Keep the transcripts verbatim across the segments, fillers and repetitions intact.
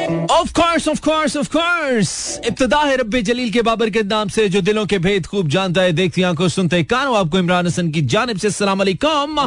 Of course, of course, of course. इब्तिदा है रब्बे जलील के बाबर के नाम से जो दिलों के भेद खूब जानता है, देखती आंखों सुनते कानों, आपको इमरान हसन की जानिब से अस्सलाम वालेकुम.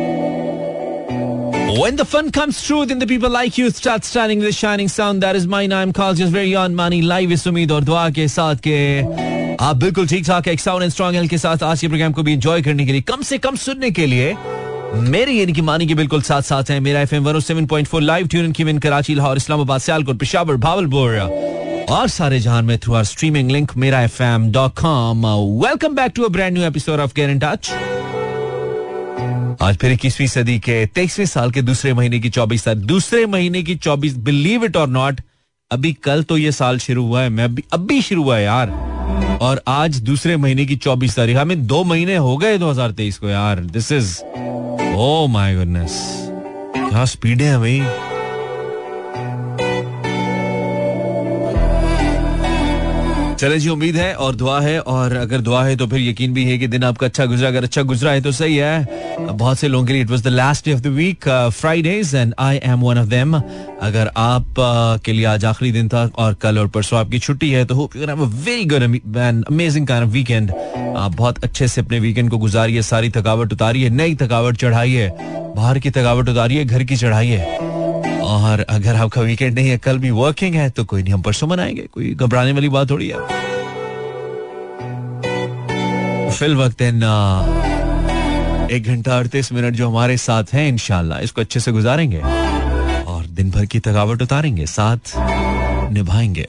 When the fun comes true, then the people like you start standing with a shining sound. That is my name, calls just very on money live इस उम्मीद और दुआ के साथ के आप बिल्कुल ठीक ठाक एक साउंड एंड स्ट्रॉन्ग हेल्थ के साथ आज के प्रोग्राम को भी एंजॉय करने के लिए, कम से कम सुनने के लिए मेरी यानी कि मानी के बिल्कुल साथ साथ है. Mera FM one O seven point four live tune in की कराची, लाहौर, इस्लामाबाद, सियालकोट, पेशावर, भावलपुर और सारे जहान में through our streaming link Mera F M dot com. Welcome back to a brand new episode of get in touch. आज फिर इक्कीसवीं सदी के तेईसवें साल के दूसरे महीने की चौबीस तारीख दूसरे महीने की चौबीस बिलीव इट और नॉट, अभी कल तो ये साल शुरू हुआ है, मैं अभी अभी शुरू हुआ है यार, और आज दूसरे महीने की चौबीस तारीख, हमें दो महीने हो गए दो हजार तेईस को यार. This is oh my goodness, क्या स्पीड है भाई. चले जी, उम्मीद है और दुआ है, और अगर दुआ है तो फिर यकीन भी है कि दिन आपका अच्छा गुजरा. अगर अच्छा गुजरा है तो सही है. बहुत से लोगों के लिए it was the last day of the week, Fridays, and I am one of them. अगर आप uh, के लिए आज आखिरी दिन था और कल और परसों आपकी छुट्टी है, तो hope you have a very good and amazing kind of weekend. आप बहुत अच्छे से अपने वीकेंड को गुजारिए, सारी थकावट उतारिए, नई थकावट चढ़ाइए, बाहर की थकावट उतारिए, घर की चढ़ाइए. और अगर आपका वीकेंड नहीं है, कल भी वर्किंग है, तो कोई नहीं, हम परसों मनाएंगे, कोई घबराने वाली बात थोड़ी है. फिल वक्त एक घंटा अड़तीस मिनट जो हमारे साथ हैं, इंशाल्लाह इसको अच्छे से गुजारेंगे और दिन भर की थकावट उतारेंगे, साथ निभाएंगे.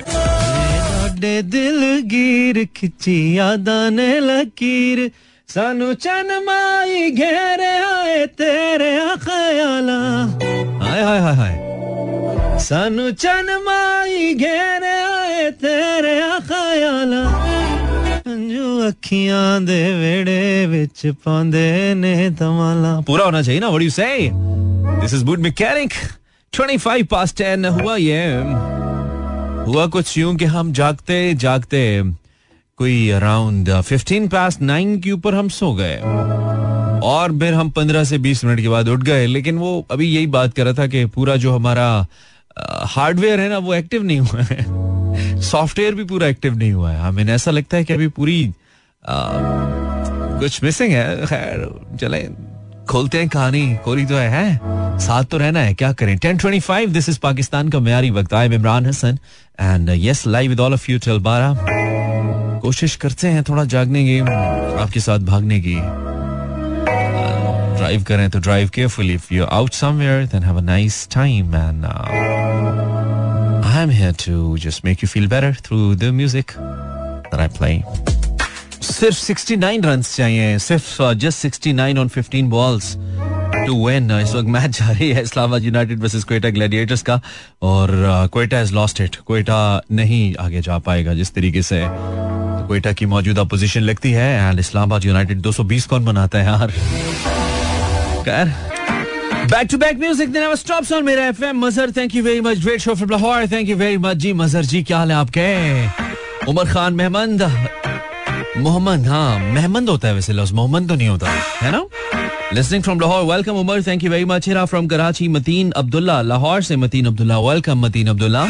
दिल गिर खिंची यादां ने लकीर, सानू चन माई घेरे आए तेरे ख्याला. हाय हाय हाय हाय, सानू चन माई घेरे आए तेरे ख्याला, जो अखियां दे वेड़े विच पांदे ने तमाला. पूरा होना चाहिए ना. What do you say? This is mood mechanic. पच्चीस पास्ट टेन हुआ. ये हुआ कुछ यूं कि हम जागते जागते कोई अराउंड फिफ्टीन पास्ट नाइन के ऊपर हम सो गए, और फिर हम पंद्रह से बीस मिनट के बाद उठ गए. लेकिन वो अभी यही बात कर रहा था कि पूरा जो हमारा हार्डवेयर है ना, वो एक्टिव नहीं हुआ है, सॉफ्टवेयर भी पूरा एक्टिव नहीं हुआ है. हमें ऐसा लगता है कि अभी पूरी आ, कुछ मिसिंग है. खैर चले खोलते हैं कहानी, खोली तो है, है साथ तो रहना है, क्या करें. Ten twenty five, this is Pakistan का म्यारी वक्त. I am Imran Hasan and yes, live with all of you till बारह. कोशिश करते हैं थोड़ा जागने की, आपके साथ भागने की. ड्राइव करें तो drive carefully. If you out somewhere then have a nice time, and I am here to just make you feel better through the music that I play. सिर्फ सिक्सटी नाइन रन्स चाहिए, सिर्फ just sixty nine on fifteen balls to win. इस वक्त match जारी है Islamabad United versus Quetta Gladiators का, और Quetta has lost it. Quetta नहीं आगे जा पाएगा जिस तरीके से क्वेटा की मौजूदा पोजीशन लगती है, एंड इस्लामाबाद यूनाइटेड दो सौ बीस कौन बनाता है यार. खैर, back to back music, then I stops on Mera FM. Mazhar, thank you very much. Great show from Lahore, thank you very much ji. Mazhar ji, क्या हाल है आपके? उमर खान महमद मोहम्मद, हाँ महमद होता है वैसे, लफ्ज मोहम्मद तो नहीं होता है ना. Listening from Lahore, welcome Umar, thank you very much. Hira from Karachi, Mateen Abdullah, Lahore से Mateen Abdullah, welcome Mateen Abdullah.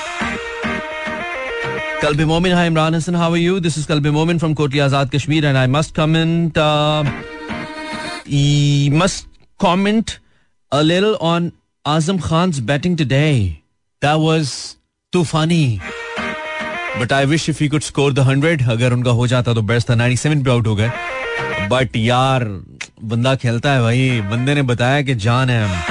Kalbi Momin, hi Imran Hassan, how are you? This is Kalbi Momin from Kotli Azad, Kashmir, and I must comment, uh, I must comment a little on Azam Khan's batting today. That was too funny. But I wish if he could score the hundred. अगर उनका हो जाता तो best था. Ninety seven पे out हो गए. But यार बंदा खेलता है भाई, बंदे ने बताया कि जान है.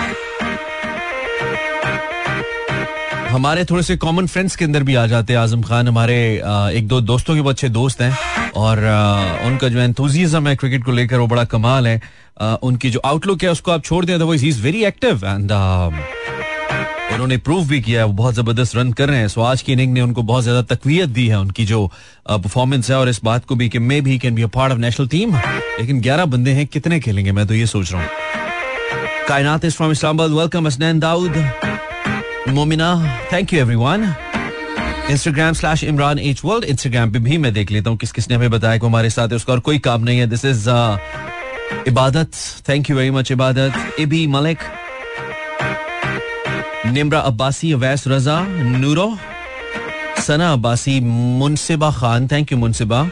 हमारे थोड़े से कॉमन फ्रेंड्स के अंदर भी आ जाते हैं आजम खान. हमारे एक दो दोस्तों के बहुत अच्छे दोस्त हैं, और उनका जो एंथुसियाज्म है क्रिकेट को लेकर वो बड़ा कमाल है. उनकी जो आउटलुक है उसको आप छोड़ दें, otherwise he is very active, and उन्होंने प्रूव भी किया है, वो बहुत जबरदस्त रन कर रहे हैं. सो आज की इनिंग ने उनको बहुत ज्यादा तकवीयत दी है, उनकी जो परफॉर्मेंस है, और इस बात को भी कि maybe can be a part of national team. लेकिन ग्यारह बंदे हैं, कितने खेलेंगे, मैं तो ये सोच रहा हूँ. Kainat is from Islamabad, welcome. Hasnain Daud, Momina, thank you everyone. Instagram slash Imran H world, Instagram पे भी मैं देख लेता हूँ किस किसने हमें बताया कि हमारे साथ है, उसका और कोई काम नहीं है. This is Ibadat, thank you very much Ibadat. AB Malik, Nimra Abbasi, Awais Raza, Nooro, Sana Abbasi, Munsiba Khan, thank you Munsiba,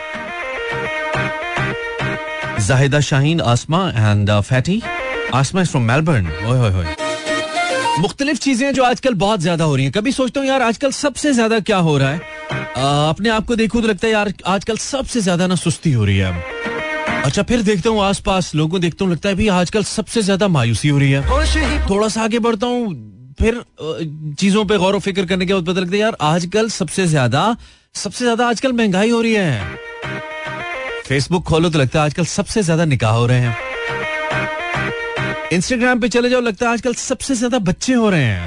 Zahida Shaheen, Asma and Fatty. Asma is from Melbourne. ओए होए होए. मुख्तलिफ चीजें जो आजकल बहुत ज्यादा हो रही हैं. कभी सोचता हूँ यार आजकल सबसे ज्यादा क्या हो रहा है. आ, अपने आप को देखूं तो लगता है यार आजकल सबसे ज्यादा ना सुस्ती हो रही है. अच्छा फिर देखता हूँ आसपास लोगों देखता हूँ लगता है भी आजकल सबसे ज्यादा मायूसी हो रही है. थोड़ा सा आगे बढ़ता हूँ फिर चीजों पे गौर व फिक्र करने के बाद पता लगता है यार आजकल सबसे ज्यादा सबसे ज्यादा आजकल महंगाई हो रही है. फेसबुक खोलो तो लगता है आजकल सबसे ज्यादा निकाह हो रहे हैं. इंस्टाग्राम पे चले जाओ लगता है आजकल सबसे ज्यादा बच्चे हो रहे हैं.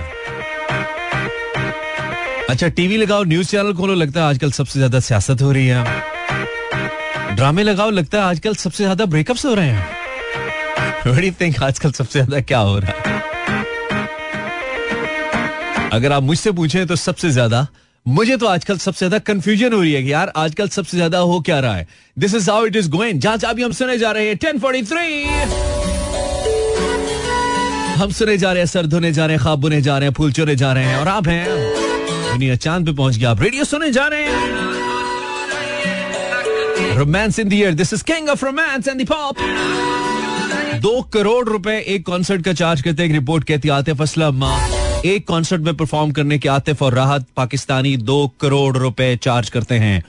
अच्छा टीवी लगाओ, न्यूज चैनल खोलो, लगता है आजकल सबसे ज्यादा सियासत हो रही है. ड्रामे लगाओ, लगता है आजकल सबसे ज्यादा ब्रेकअप्स हो रहे हैं. What do you think आजकल सबसे ज्यादा क्या हो रहा है? अगर आप मुझसे पूछें तो सबसे ज्यादा मुझे तो आजकल सबसे ज्यादा कंफ्यूजन हो रही है कि यार आजकल सबसे ज्यादा हो क्या रहा है. This is how it is going. जहां अभी हम सुने जा रहे हैं टेन फोर्टी थ्री. हम सुने जा रहे हैं, सर धोने जा रहे हैं, ख्वाब बुने जा रहे हैं, फूल चोरे जा रहे हैं और आप हैं दुनिया चांद पे पहुंच गया. आप रेडियो सुने जा रहे हैं. Romance in the air. This is king of romance and the pop. दो करोड़ रुपए एक कॉन्सर्ट का चार्ज करते हैं. एक रिपोर्ट कहती है आतिफ असलम एक कॉन्सर्ट में परफॉर्म करने के आतिफ और राहत पाकिस्तानी दो करोड़ रुपए चार्ज करते हैं.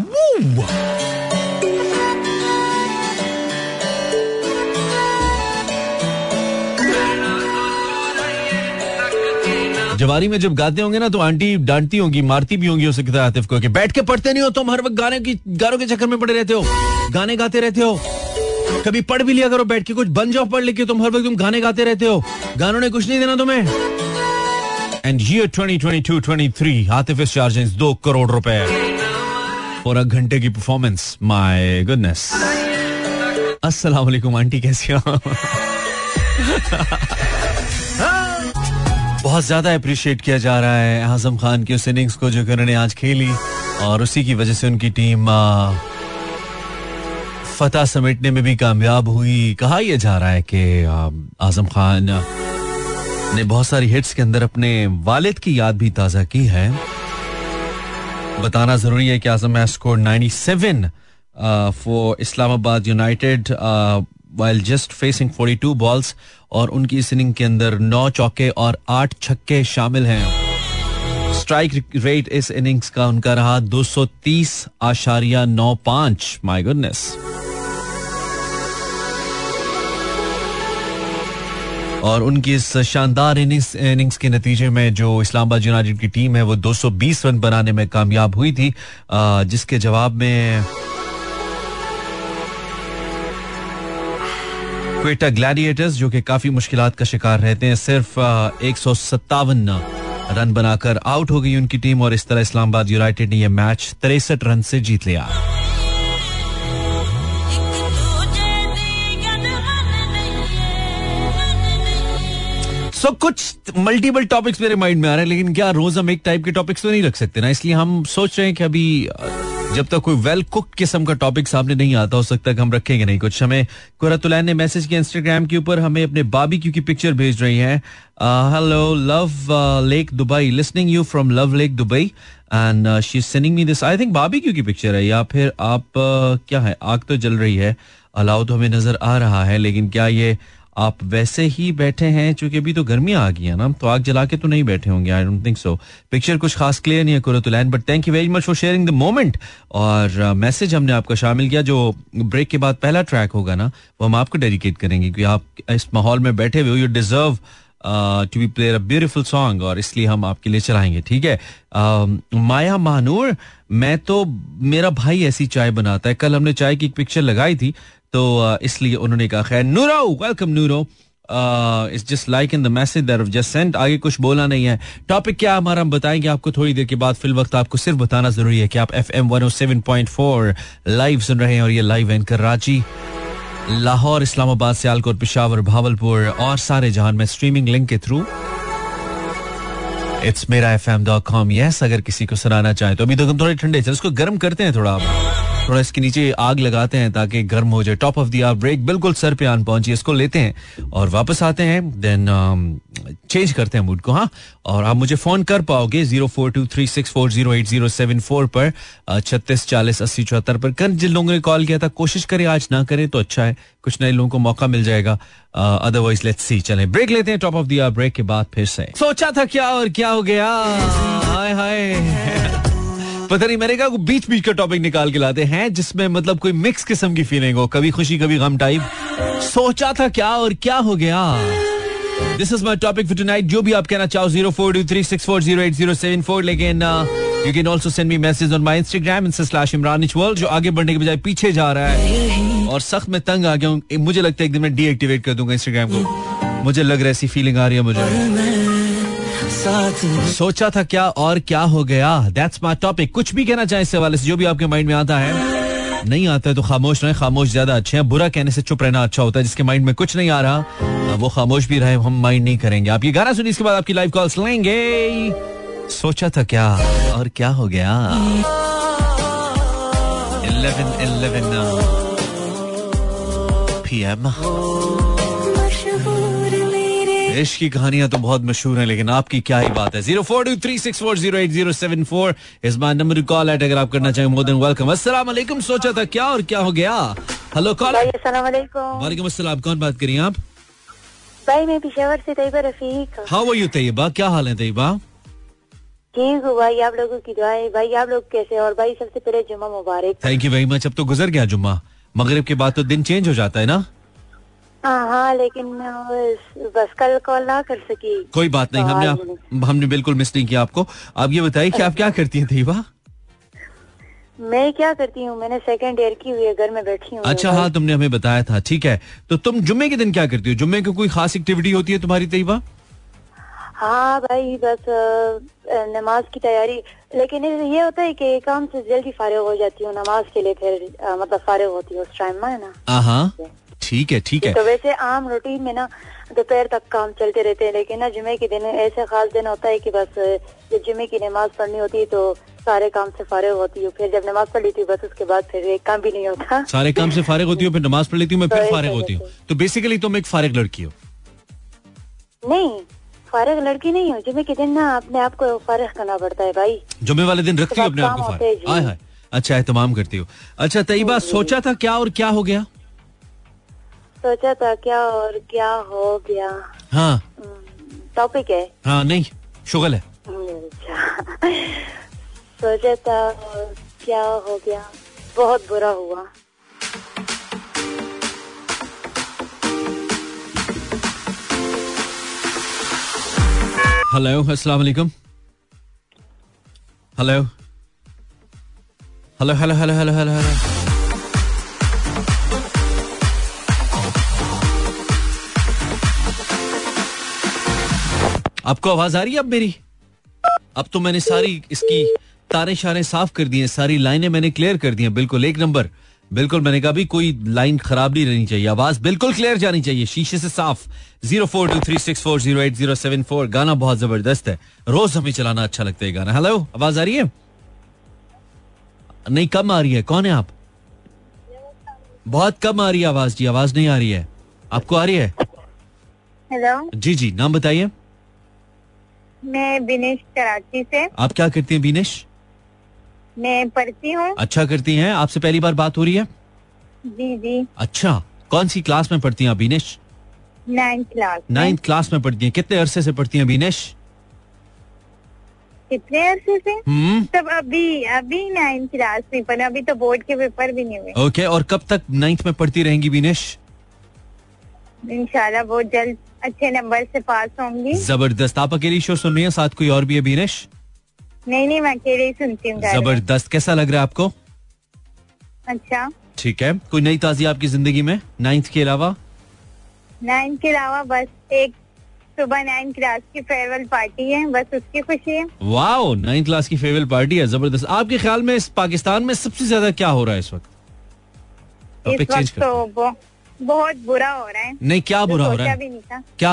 जवारी में जब गाते होंगे ना तो आंटी डांटती होंगी, मारती भी होंगी हो सकता है आतिफ को कि बैठ के पढ़ते नहीं हो तुम, हर वक्त गाने की गानों के चक्कर में पड़े रहते हो, गाने गाते रहते हो. कभी पढ़ भी लिया करो बैठ के, कुछ बन जाओ पढ़ लिखे. तुम हर वक्त तुम गाने गाते रहते हो, गानों ने कुछ नहीं देना तुम्हें. And year twenty twenty two twenty three Atif is charging दो करोड़ रुपए और एक घंटे की परफॉर्मेंस. My goodness. अस्सलाम वालेकुम आंटी, कैसी हो? बहुत ज्यादा अप्रिशिएट किया जा रहा है आजम खान की उस इनिंग्स को जो कि उन्होंने आज खेली और उसी की वजह से उनकी टीम फतह समेटने में भी कामयाब हुई. कहा यह जा रहा है कि आजम खान ने बहुत सारी हिट्स के अंदर अपने वालिद की याद भी ताज़ा की है. बताना जरूरी है कि Azam has scored ninety seven for Islamabad United while just facing forty two balls और उनकी इस इनिंग के अंदर नौ चौके और आठ छक्के शामिल हैं. स्ट्राइक रेट इस इनिंग्स का उनका रहा दो सौ तीस आशारिया नौ पांच. My goodness. और उनकी इस शानदार इनिंग्स इनिंग्स के नतीजे में जो इस्लामाबाद यूनाइटेड की टीम है वो दो सौ बीस रन बनाने में कामयाब हुई थी, जिसके जवाब में क्वेटा ग्लैडिएटर्स जो कि काफी मुश्किलात का शिकार रहते हैं सिर्फ एक सौ सत्तावन रन बनाकर आउट हो गई उनकी टीम और इस तरह इस्लामाबाद यूनाइटेड ने यह मैच तिरसठ रन से जीत लिया. सो so, कुछ मल्टीपल टॉपिक्स मेरे माइंड में आ रहे हैं, लेकिन क्या रोज हम एक टाइप के टॉपिक्स तो नहीं रख सकते ना, इसलिए हम सोच रहे हैं कि अभी जब तक कोई वेल कुक्ड किस्म का टॉपिक सामने नहीं आता हो सकता कि हम रखेंगे नहीं कुछ. हमें कुरतुलैन ने मैसेज किया इंस्टाग्राम के ऊपर, हमें अपने बारबेक्यू की पिक्चर भेज रही हैं. Hello Love Lake Dubai, listening you from Love Lake Dubai and she is sending me this. I think barbecue की पिक्चर है या फिर आप uh, क्या है, आग तो जल रही है, अलाव तो हमें नजर आ रहा है, लेकिन क्या ये आप वैसे ही बैठे हैं? चूंकि अभी तो गर्मियां आ गई है ना, तो आग जला के तो नहीं बैठे होंगे. I don't think so. Picture कुछ खास क्लियर नहीं है Qurratulain, but thank you very much for sharing the moment. और मैसेज uh, हमने आपका शामिल किया. जो ब्रेक के बाद पहला ट्रैक होगा ना वो हम आपको डेडिकेट करेंगे क्योंकि आप इस माहौल में बैठे हुए हो. You deserve to be player a beautiful song और इसलिए हम आपके लिए चलाएंगे. ठीक है. uh, माया महानूर, मैं तो मेरा भाई ऐसी चाय बनाता है. कल हमने चाय की एक पिक्चर लगाई थी तो इसलिए उन्होंने कहा. खैर Nooro, welcome Nooro. It's just like in the message that I just sent. आगे कुछ बोला नहीं है. टॉपिक क्या हमारा हम बताएंगे आपको थोड़ी देर के बाद. फिल वक्त आपको सिर्फ बताना जरूरी है कि आप F M one O seven point four live सुन रहे हैं और ये लाइव एंकर रांची, लाहौर, इस्लामाबाद, सियालकोट, पेशावर, भावलपुर और सारे जहान में स्ट्रीमिंग लिंक के through it's Mera F M dot com. Yes, अगर किसी को सुनाना चाहे तो. अभी तो हम थोड़े ठंडे चल, उसको गर्म करते हैं थोड़ा. थोड़ा इसके नीचे आग लगाते हैं ताकि गर्म हो जाए. Top of the hour break बिल्कुल सर पे आन पहुंची, इसको लेते हैं और वापस आते हैं. देन चेंज करते हैं मूड को. हाँ, और आप मुझे फोन कर पाओगे zero four two three six four zero eight zero seven four पर, छत्तीस चालीस अस्सी चौहत्तर पर. कल जिन लोगों ने कॉल किया था कोशिश करें आज ना करें तो अच्छा है, कुछ नए लोगों को मौका मिल जाएगा. Otherwise let's see. चलें ब्रेक लेते हैं. Top of the hour break के बाद फिर से सोचा था क्या और क्या हो गया. हाय हाय पता नहीं, मैंने कहा बीच बीच का टॉपिक निकाल के लाते हैं जिसमें मतलब कोई मिक्स किस्म की फीलिंग हो, कभी खुशी कभी गम टाइप. सोचा था क्या और क्या हो गया. This is my topic for tonight. जो भी आप कहना चाहो zero four two three six four zero eight zero seven four. लेकिन you can also send me message on my Instagram insta slash Imranish world, जो आगे बढ़ने के बजाय पीछे जा रहा है और सख्त में तंग आ गया हूँ. मुझे लगता है एक दिन मैं डीएक्टिवेट कर दूंगा इंस्टाग्राम को. मुझे लग रहा है ऐसी फीलिंग आ रही है मुझे. सोचा था क्या और क्या हो गया. That's my topic. कुछ भी कहना चाहे इस हवाले से, जो भी आपके माइंड में आता है. नहीं आता है तो खामोश रहे, खामोश ज्यादा अच्छे हैं. बुरा कहने से चुप रहना अच्छा होता है. जिसके माइंड में कुछ नहीं आ रहा वो खामोश भी रहे, हम माइंड नहीं करेंगे. आप ये गाना सुनिए, इसके बाद आपकी लाइव कॉल्स लेंगे. सोचा था क्या और क्या हो गया. Eleven eleven PM. इश्क की कहानियां तो बहुत मशहूर हैं, लेकिन आपकी क्या ही बात है. Zero four two three six four zero eight zero seven four is my number to call at. अगर आप करना चाहें मोर देन वेलकम. अस्सलाम वालेकुम. सोचा था क्या और क्या हो गया. Hello call. अस्सलाम वालेकुम. वालेकुम अस्सलाम. कौन बात करिए आप. भाई मैं पेशावर से Tayyaba Rafiq. How are you Tayyaba. क्या हाल है तैयबा. ठीक हूँ भाई, आप लोगों की दुआएं. भाई आप लोग कैसे. और भाई सबसे पहले जुम्मा मुबारक. Thank you very much. अब तो गुजर गया जुम्मा, मगरिब के बाद तो दिन चेंज हो जाता है ना. हाँ हाँ, लेकिन बस कल कॉल ना कर सकी. कोई बात नहीं, हमने आप, हमने बिल्कुल मिस नहीं किया आपको. आप ये बताइए कि आप क्या करती हैं तैयबा. मैं क्या करती हूँ, मैंने सेकंड ईयर की हुई है, घर में बैठी हूँ. अच्छा हाँ, तुमने हमें बताया था. ठीक है, तो तुम जुम्मे के दिन क्या करती हो. जुम्मे की कोई खास एक्टिविटी होती है तुम्हारी तैयबा. हाँ भाई, बस नमाज की तैयारी. लेकिन ये होता है कि काम से जल्दी फारिग हो जाती हूँ नमाज के लिए, फिर मतलब फारिग होती हूँ उस टाइम में ना. हाँ ठीक है ठीक है. तो वैसे आम रूटीन में ना दोपहर तक काम चलते रहते हैं, लेकिन ना जुमे के दिन ऐसे खास दिन होता है कि बस जब जुमे की नमाज पढ़नी होती है तो सारे काम से फारिग होती हूँ. फिर जब नमाज पढ़ लेती हूँ बस उसके बाद फिर एक काम भी नहीं होता. सारे काम से फारिग होती हूँ, फिर नमाज पढ़ लेती हूँ, मैं फिर फारिग होती हूँ. तो बेसिकली तुम एक फारिग लड़की हो. नहीं, फारिग लड़की नहीं हो. जुमे के दिन ना अपने आप को फारिग करना पड़ता है भाई. जुमे वाले दिन रखती हो अपने आप को फारिग. हाय हाय. अच्छा एहतमाम करती हो. अच्छा तैयबा, सोचा था क्या और क्या हो गया. सोचा था क्या और क्या हो गया. हाँ टॉपिक है. हाँ नहीं, शुगल है. सोचा था और क्या हो गया. बहुत बुरा हुआ. हेलो अस्सलाम वालेकुम. Hello hello hello hello hello hello hello. आपको आवाज आ रही है अब मेरी. अब तो मैंने सारी इसकी तारे शारे साफ कर दी हैं, सारी लाइनें मैंने क्लियर कर दी हैं. बिल्कुल एक नंबर. बिल्कुल मैंने कहा भी कोई लाइन खराब नहीं रहनी चाहिए, आवाज बिल्कुल क्लियर जानी चाहिए, शीशे से साफ. Zero four two three six four zero eight zero seven four. गाना बहुत जबरदस्त है, रोज हमें चलाना अच्छा लगता है गाना. हेलो, आवाज आ रही है. नहीं कम आ रही है. कौन है आप. बहुत कम आ रही है आवाज जी. आवाज नहीं आ रही है. आपको आ रही है. हेलो जी जी, नाम बताइए. मैं बिनेश कराची से. आप क्या करती हैं बिनेश. मैं पढ़ती हूँ. अच्छा करती हैं. आपसे पहली बार बात हो रही है. जी जी. अच्छा, कौन सी क्लास में पढ़ती हैं आप Binesh. Ninth class. Ninth class में पढ़ती हैं. कितने अरसे से पढ़ती हैं बिनेश. कितने अरसे से. हम्म तब अभी अभी नाइन्थ क्लास में पढ़ा. अभी तो बोर्ड के पेपर भी नहीं हुए. ओके, और कब तक नाइन्थ में पढ़ती रहेंगी बिनेश. इंशाल्लाह बहुत जल्द अच्छे नंबर से पास होंगी. जबरदस्त. आप अकेली शो सुन रही हैं, साथ कोई और भी है बिनेश. नहीं नहीं, मैं अकेले ही सुनती हूँ. जबरदस्त. कैसा लग रहा है आपको. अच्छा ठीक है. कोई नई ताज़ी आपकी जिंदगी में नाइन्थ के अलावा. नाइन्थ के अलावा बस एक सुबह नाइन्थ क्लास की फेयरवेल पार्टी है, बस उसकी खुशी है. वाओ, नाइन्थ क्लास की फेयरवेल पार्टी है. जबरदस्त. आपके ख्याल में इस पाकिस्तान में सबसे ज्यादा क्या हो रहा है इस वक्त. इस वक्त तो बो, बहुत बुरा हो रहा है. नहीं, क्या बुरा हो रहा है. भी नहीं था. क्या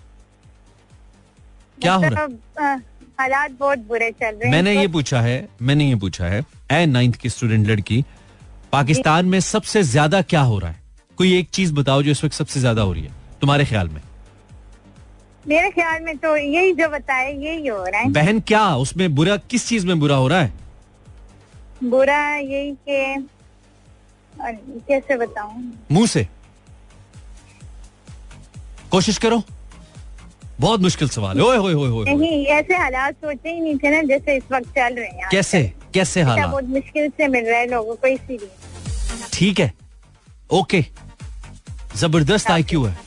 क्या हो रहा है. हालात बहुत बुरे चल रहे हैं. मैंने ये पूछा है मैंने ये पूछा है ए नाइन्थ की स्टूडेंट लड़की, पाकिस्तान में सबसे ज्यादा क्या हो रहा है? कोई एक चीज बताओ जो इस वक्त सबसे ज्यादा हो रही है तुम्हारे ख्याल में. मेरे ख्याल में तो यही जो बताए यही हो रहा है. बहन क्या उसमें बुरा, किस चीज में बुरा हो रहा है? बुरा यही के कैसे बताऊं, मुंह से कोशिश करो. बहुत मुश्किल सवाल है. ओए होए होए होए. नहीं, ऐसे हालात सोचे ही नहीं थे ना जैसे इस वक्त चल रहे हैं. कैसे कैसे हालात? बहुत मुश्किल से मिल रहा है लोगों को, इसीलिए. ठीक है, ओके, जबरदस्त आईक्यू है.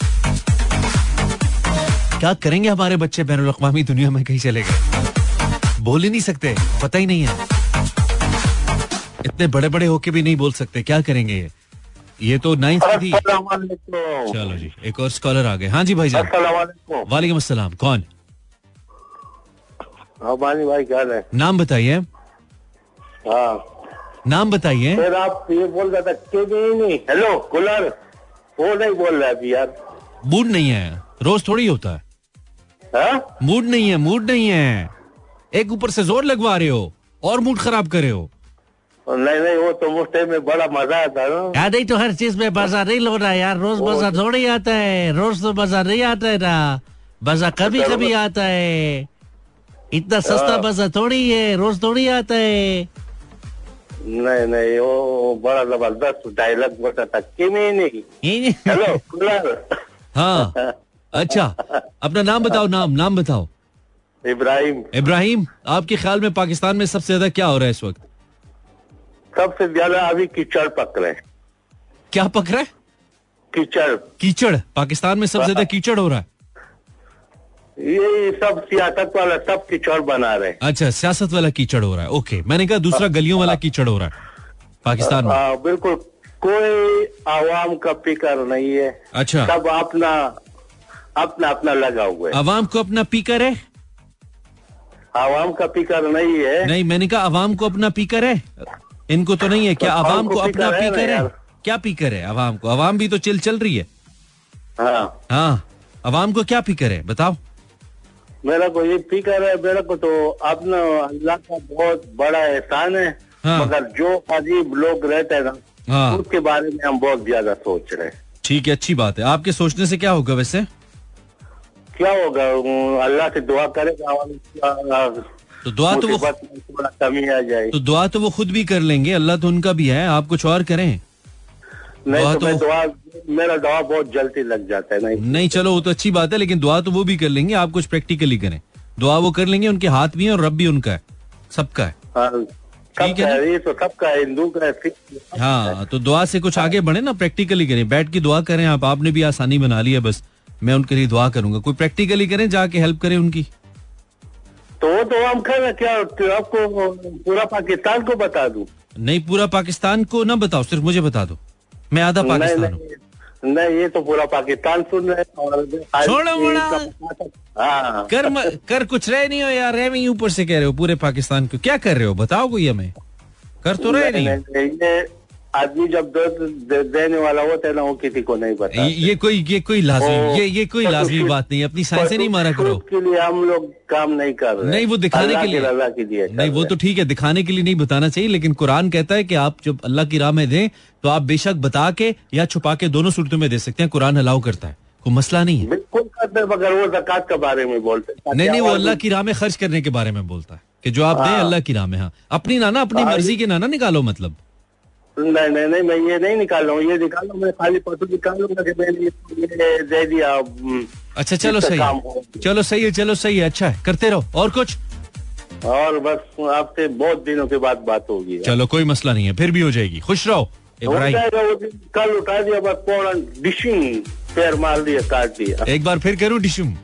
क्या करेंगे हमारे बच्चे बैनुल अक़वामी दुनिया में कहीं चले गए, बोल ही नहीं सकते, पता ही नहीं है. इतने बड़े बड़े होके भी नहीं बोल सकते, क्या करेंगे ये ये तो नाइन्थ थी. चलो जी, एक और स्कॉलर आ गए. हाँ जी भाईजान. वालेकुम अस्सलाम. कौन? भाई क्या है? नाम बताइए. हाँ, नाम बताइए. फिर आप ये बोल रहा था कि नहीं. हेलो कूलर, वो नहीं बोल रहा अभी यार. मूड नहीं है, रोज थोड़ी होता है. हाँ? मूड नहीं है, मूड नहीं है. एक ऊपर से जोर लगवा रहे हो और मूड खराब कर रहे हो. नहीं नहीं, वो तो मुझे में बड़ा मजा आता है ना यार. नहीं तो हर चीज में मजा नहीं लो रहा है यार. रोज मजा थोड़ी आता है, रोज तो मजा नहीं आता है ना. मजा कभी कभी आता है. इतना सस्ता मजा थोड़ी है, रोज थोड़ी आता है. नहीं नहीं, वो बड़ा जबरदस्त डायलॉग बोलता था कि नहीं. Hello caller. हाँ अच्छा, अपना नाम बताओ. नाम नाम बताओ. इब्राहिम. इब्राहिम, आपके ख्याल में पाकिस्तान में सबसे ज्यादा क्या हो रहा है इस वक्त? सबसे ज्यादा अभी कीचड़ पक रहे. क्या पक रहा है? कीचड़. कीचड़. पाकिस्तान में सबसे ज्यादा कीचड़ हो रहा है. ये सब सियासत वाला सब कीचड़ बना रहे. अच्छा, सियासत वाला कीचड़ हो रहा है. ओके, मैंने कहा दूसरा गलियों वाला कीचड़ हो रहा है पाकिस्तान में. हाँ बिल्कुल, कोई आवाम का फिक्र नहीं है. अच्छा, सब अपना अपना अपना लगा हुआ है. आवाम को अपना पीकर है? आवाम का फिक्र नहीं है. नहीं, मैंने कहा आवाम को अपना पीकर है. इनको तो नहीं है क्या? आवाम को अपना पीकर है? क्या पीकर है आवाम को? आवाम भी तो चिल चल रही है. हाँ हाँ, आवाम को क्या पीकर है बताओ. मेरा को ये फिक्र है, मेरा को तो अपना अल्लाह का बहुत बड़ा एहसान है. हाँ. मगर जो अजीब लोग रहते हैं ना, हाँ, उसके बारे में हम बहुत ज्यादा सोच रहे हैं. ठीक है, अच्छी बात है. आपके सोचने से क्या होगा वैसे? क्या होगा, अल्लाह से दुआ करेगा तो दुआ तो वो थोड़ा कमी आ जाए. तो दुआ तो वो खुद भी कर लेंगे, अल्लाह तो उनका भी है. आप कुछ और करें. नहीं तो, तो मैं दुआ, मेरा दुआ बहुत जल्दी लग जाता है. नहीं नहीं, चलो वो तो अच्छी बात है, लेकिन दुआ तो वो भी कर लेंगे. आप कुछ प्रैक्टिकली करें. दुआ वो कर लेंगे, उनके हाथ भी हैं और रब भी उनका है, सबका है. हाँ, ठीक है, ये तो सबका है, हिंदू का है. हाँ, तो दुआ से कुछ आगे बढ़े ना, प्रैक्टिकली करें. बैठ के दुआ करें आप. आपने भी आसानी बना ली है, बस मैं उनके लिए दुआ करूंगा. कोई प्रैक्टिकली करें, जाके हेल्प करें उनकी. तो वो तो हम कर क्या, आपको पूरा पाकिस्तान को बता दूं? नहीं, पूरा पाकिस्तान को ना बताओ, सिर्फ मुझे बता दो. मैं आधा पाकिस्तान हूँ. नहीं, नहीं, ये तो पूरा पाकिस्तान सुन रहे हैं. छोड़ो मोड़ा. हाँ, कर म, कर कुछ रहे नहीं हो यार. रहे ऊपर से कह रहे हो पूरे पाकिस्तान को. क्या कर रहे हो बताओ कोई हमें. कर तो रहे नहीं, नहीं, नहीं आदमी जब दे, देने वाला होता है ना, वो किसी को नहीं पता. ये कोई ये कोई लाजमी ये ये कोई लाजमी बात नहीं. अपनी साइंस से नहीं मारा करो. उसके लिए हम लोग काम नहीं कर रहे. नहीं, वो दिखाने के लिए, के लिए नहीं, वो तो ठीक है, दिखाने के लिए नहीं बताना चाहिए. लेकिन कुरान कहता है कि आप जब अल्लाह की राह में दें तो आप बेशक बता के या छुपा के दोनों सूरतों में दे सकते हैं. कुरान अलाउ करता है, कोई मसला नहीं है. बिल्कुल करते हैं, मगर वो ज़कात के बारे में बोलते हैं. नहीं नहीं, वो अल्लाह की राह में खर्च करने के बारे में बोलता है कि जो आप दें अल्लाह की राह में. हाँ, अपनी नाना अपनी मर्जी के नाना निकालो. मतलब नहीं नहीं नहीं, मैं ये नहीं निकाल रहा हूँ. ये निकाल रहा हूँ, मैं खाली पसंद निकाल लूंगा कि मैंने ये दे दिया. अच्छा, चलो सही है, चलो सही है, चलो सही है, अच्छा है, करते रहो. और कुछ? और बस आपसे बहुत दिनों के बाद बात होगी. चलो कोई मसला नहीं है, फिर भी हो जाएगी. खुश रहो इब्राहिम. कल उठा दिया, बस फौरन डिशिंग पैर मार दिया, काट दिया. एक बार फिर करूँ डिशुम?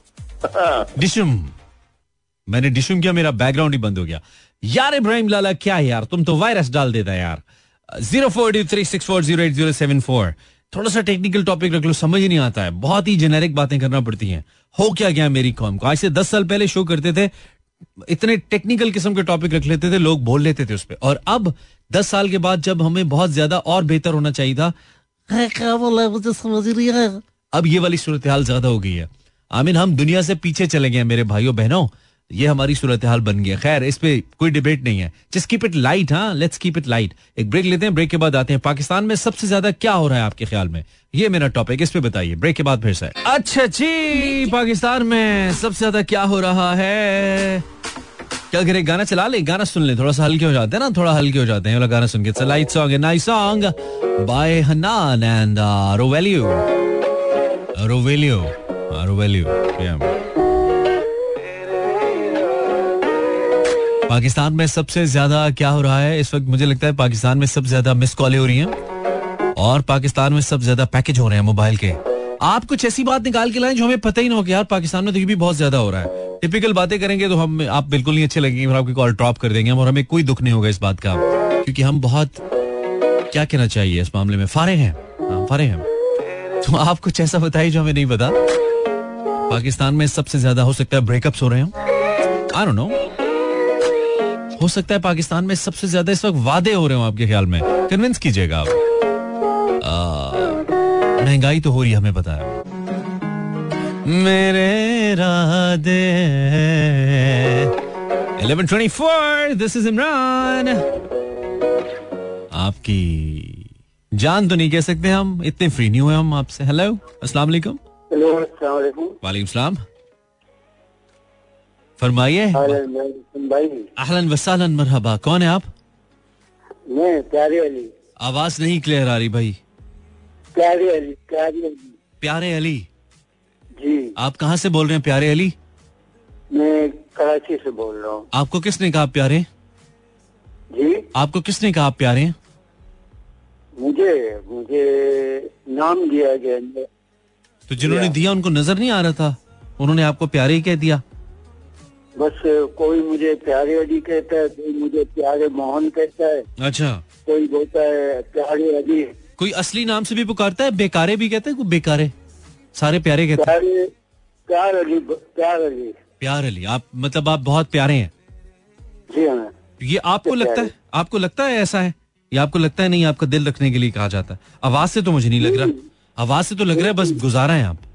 डिशुम. मैंने डिशुम किया, मेरा बैकग्राउंड ही बंद हो गया. यार इब्राहिम लाला क्या है यार, तुम तो वायरस डाल देता है यार. Zero four two three six four zero eight zero seven four. थोड़ा सा टेक्निकल टॉपिक रख लो, समझ ही नहीं आता है. बहुत ही जेनेरिक बातें करना पड़ती हैं. हो क्या गया मेरी कौम को. आज से दस साल पहले शो करते थे, इतने टेक्निकल किस्म के टॉपिक रख लेते थे, लोग बोल लेते थे उस पर. और अब दस साल के बाद जब हमें बहुत ज्यादा और बेहतर होना चाहिए था, क्या बोला मुझे समझ नहीं आया, अब ये वाली सूरत हाल ज्यादा हो गई है. आमीन, हम दुनिया से पीछे चले गए मेरे भाइयों बहनों. ये हमारी सूरत हाल बन गया. खैर, इस पे कोई डिबेट नहीं है. Just keep it light. हाँ, लेट्स कीप इट लाइट. एक ब्रेक लेते हैं, ब्रेक के बाद आते हैं. पाकिस्तान में सबसे ज्यादा क्या हो रहा है आपके ख्याल में? ये मेरा टॉपिक, इस पे बताइए. ब्रेक के बाद फिर से. अच्छा जी, पाकिस्तान में सबसे ज्यादा क्या हो रहा है? क्या करें, गाना चला ले, गाना सुन ले, थोड़ा सा हल्के हो जाते हैं ना, थोड़ा हल्के हो जाते हैं. वाला गाना सुन के. It's a light song, a nice song by Hanan and रोवेलियो. रोवेलियो रोवेलियो पाकिस्तान में सबसे ज्यादा क्या हो रहा है इस वक्त? मुझे लगता है पाकिस्तान में सबसे ज्यादा मिस कॉलें हो रही हैं और पाकिस्तान में सबसे ज्यादा पैकेज हो रहे हैं मोबाइल के. आप कुछ ऐसी बात निकाल के लाएं जो हमें पता ही ना हो कि यार पाकिस्तान में तो ये भी बहुत ज्यादा हो रहा है. टिपिकल बातें करेंगे तो हम आप बिल्कुल नहीं अच्छे लगेंगे और आपकी कॉल ड्रॉप कर देंगे और हमें कोई दुख नहीं होगा इस बात का, क्योंकि हम बहुत, क्या कहना चाहिए इस मामले में, फारे हैं. हाँ, फारे हैं. तो आप कुछ ऐसा बताइए जो हमें नहीं पता. पाकिस्तान में सबसे ज्यादा हो सकता है ब्रेकअप्स हो रहे हो. I don't know. हो सकता है पाकिस्तान में सबसे ज्यादा इस वक्त वादे हो रहे हो आपके ख्याल में. कन्विंस कीजिएगा आप. महंगाई तो हो रही है, हमें पता है. मेरे Radhe eleven twenty four. This is Imran. आपकी जान तो नहीं कह सकते हम, इतने फ्री नहीं हुए हम आपसे. हेलो, अस्सलाम वालेकुम. हेलो, अस्सलाम वालेकुम. वालेकुम सलाम. फरमाइए. भाई, अहलन वसहलन, मरहबा. कौन है आप? मैं प्यारे अली. आवाज नहीं क्लियर आ रही भाई. प्यारे अली. प्यारे अली. प्यारे अली जी. आप कहाँ से बोल रहे हैं प्यारे अली? मैं कराची से बोल रहा हूँ. आपको किसने कहा प्यारे? जी, आपको किसने कहा आप प्यारे हैं? मुझे मुझे नाम दिया गया. तो जिन्होंने दिया उनको नजर नहीं आ रहा था, उन्होंने आपको प्यारे ही कह दिया. बस कोई मुझे प्यारे अली कहता है, कोई मुझे प्यारे मोहन कहता है. अच्छा. कोई बोलता है प्यारे अली. कोई असली नाम से भी पुकारता है, बेकारे भी कहते हैं, कोई बेकारे, सारे प्यारे कहते हैं. प्यारे प्यार अली. प्यार अली. प्यार अली. आप मतलब आप बहुत प्यारे हैं. जी हाँ. ये आपको लगता है, आपको लगता है ऐसा है, या आपको लगता है नहीं आपका दिल रखने के लिए कहा जाता है? आवाज से तो मुझे नहीं लग रहा. आवाज से तो लग रहा है बस गुजारा है आप.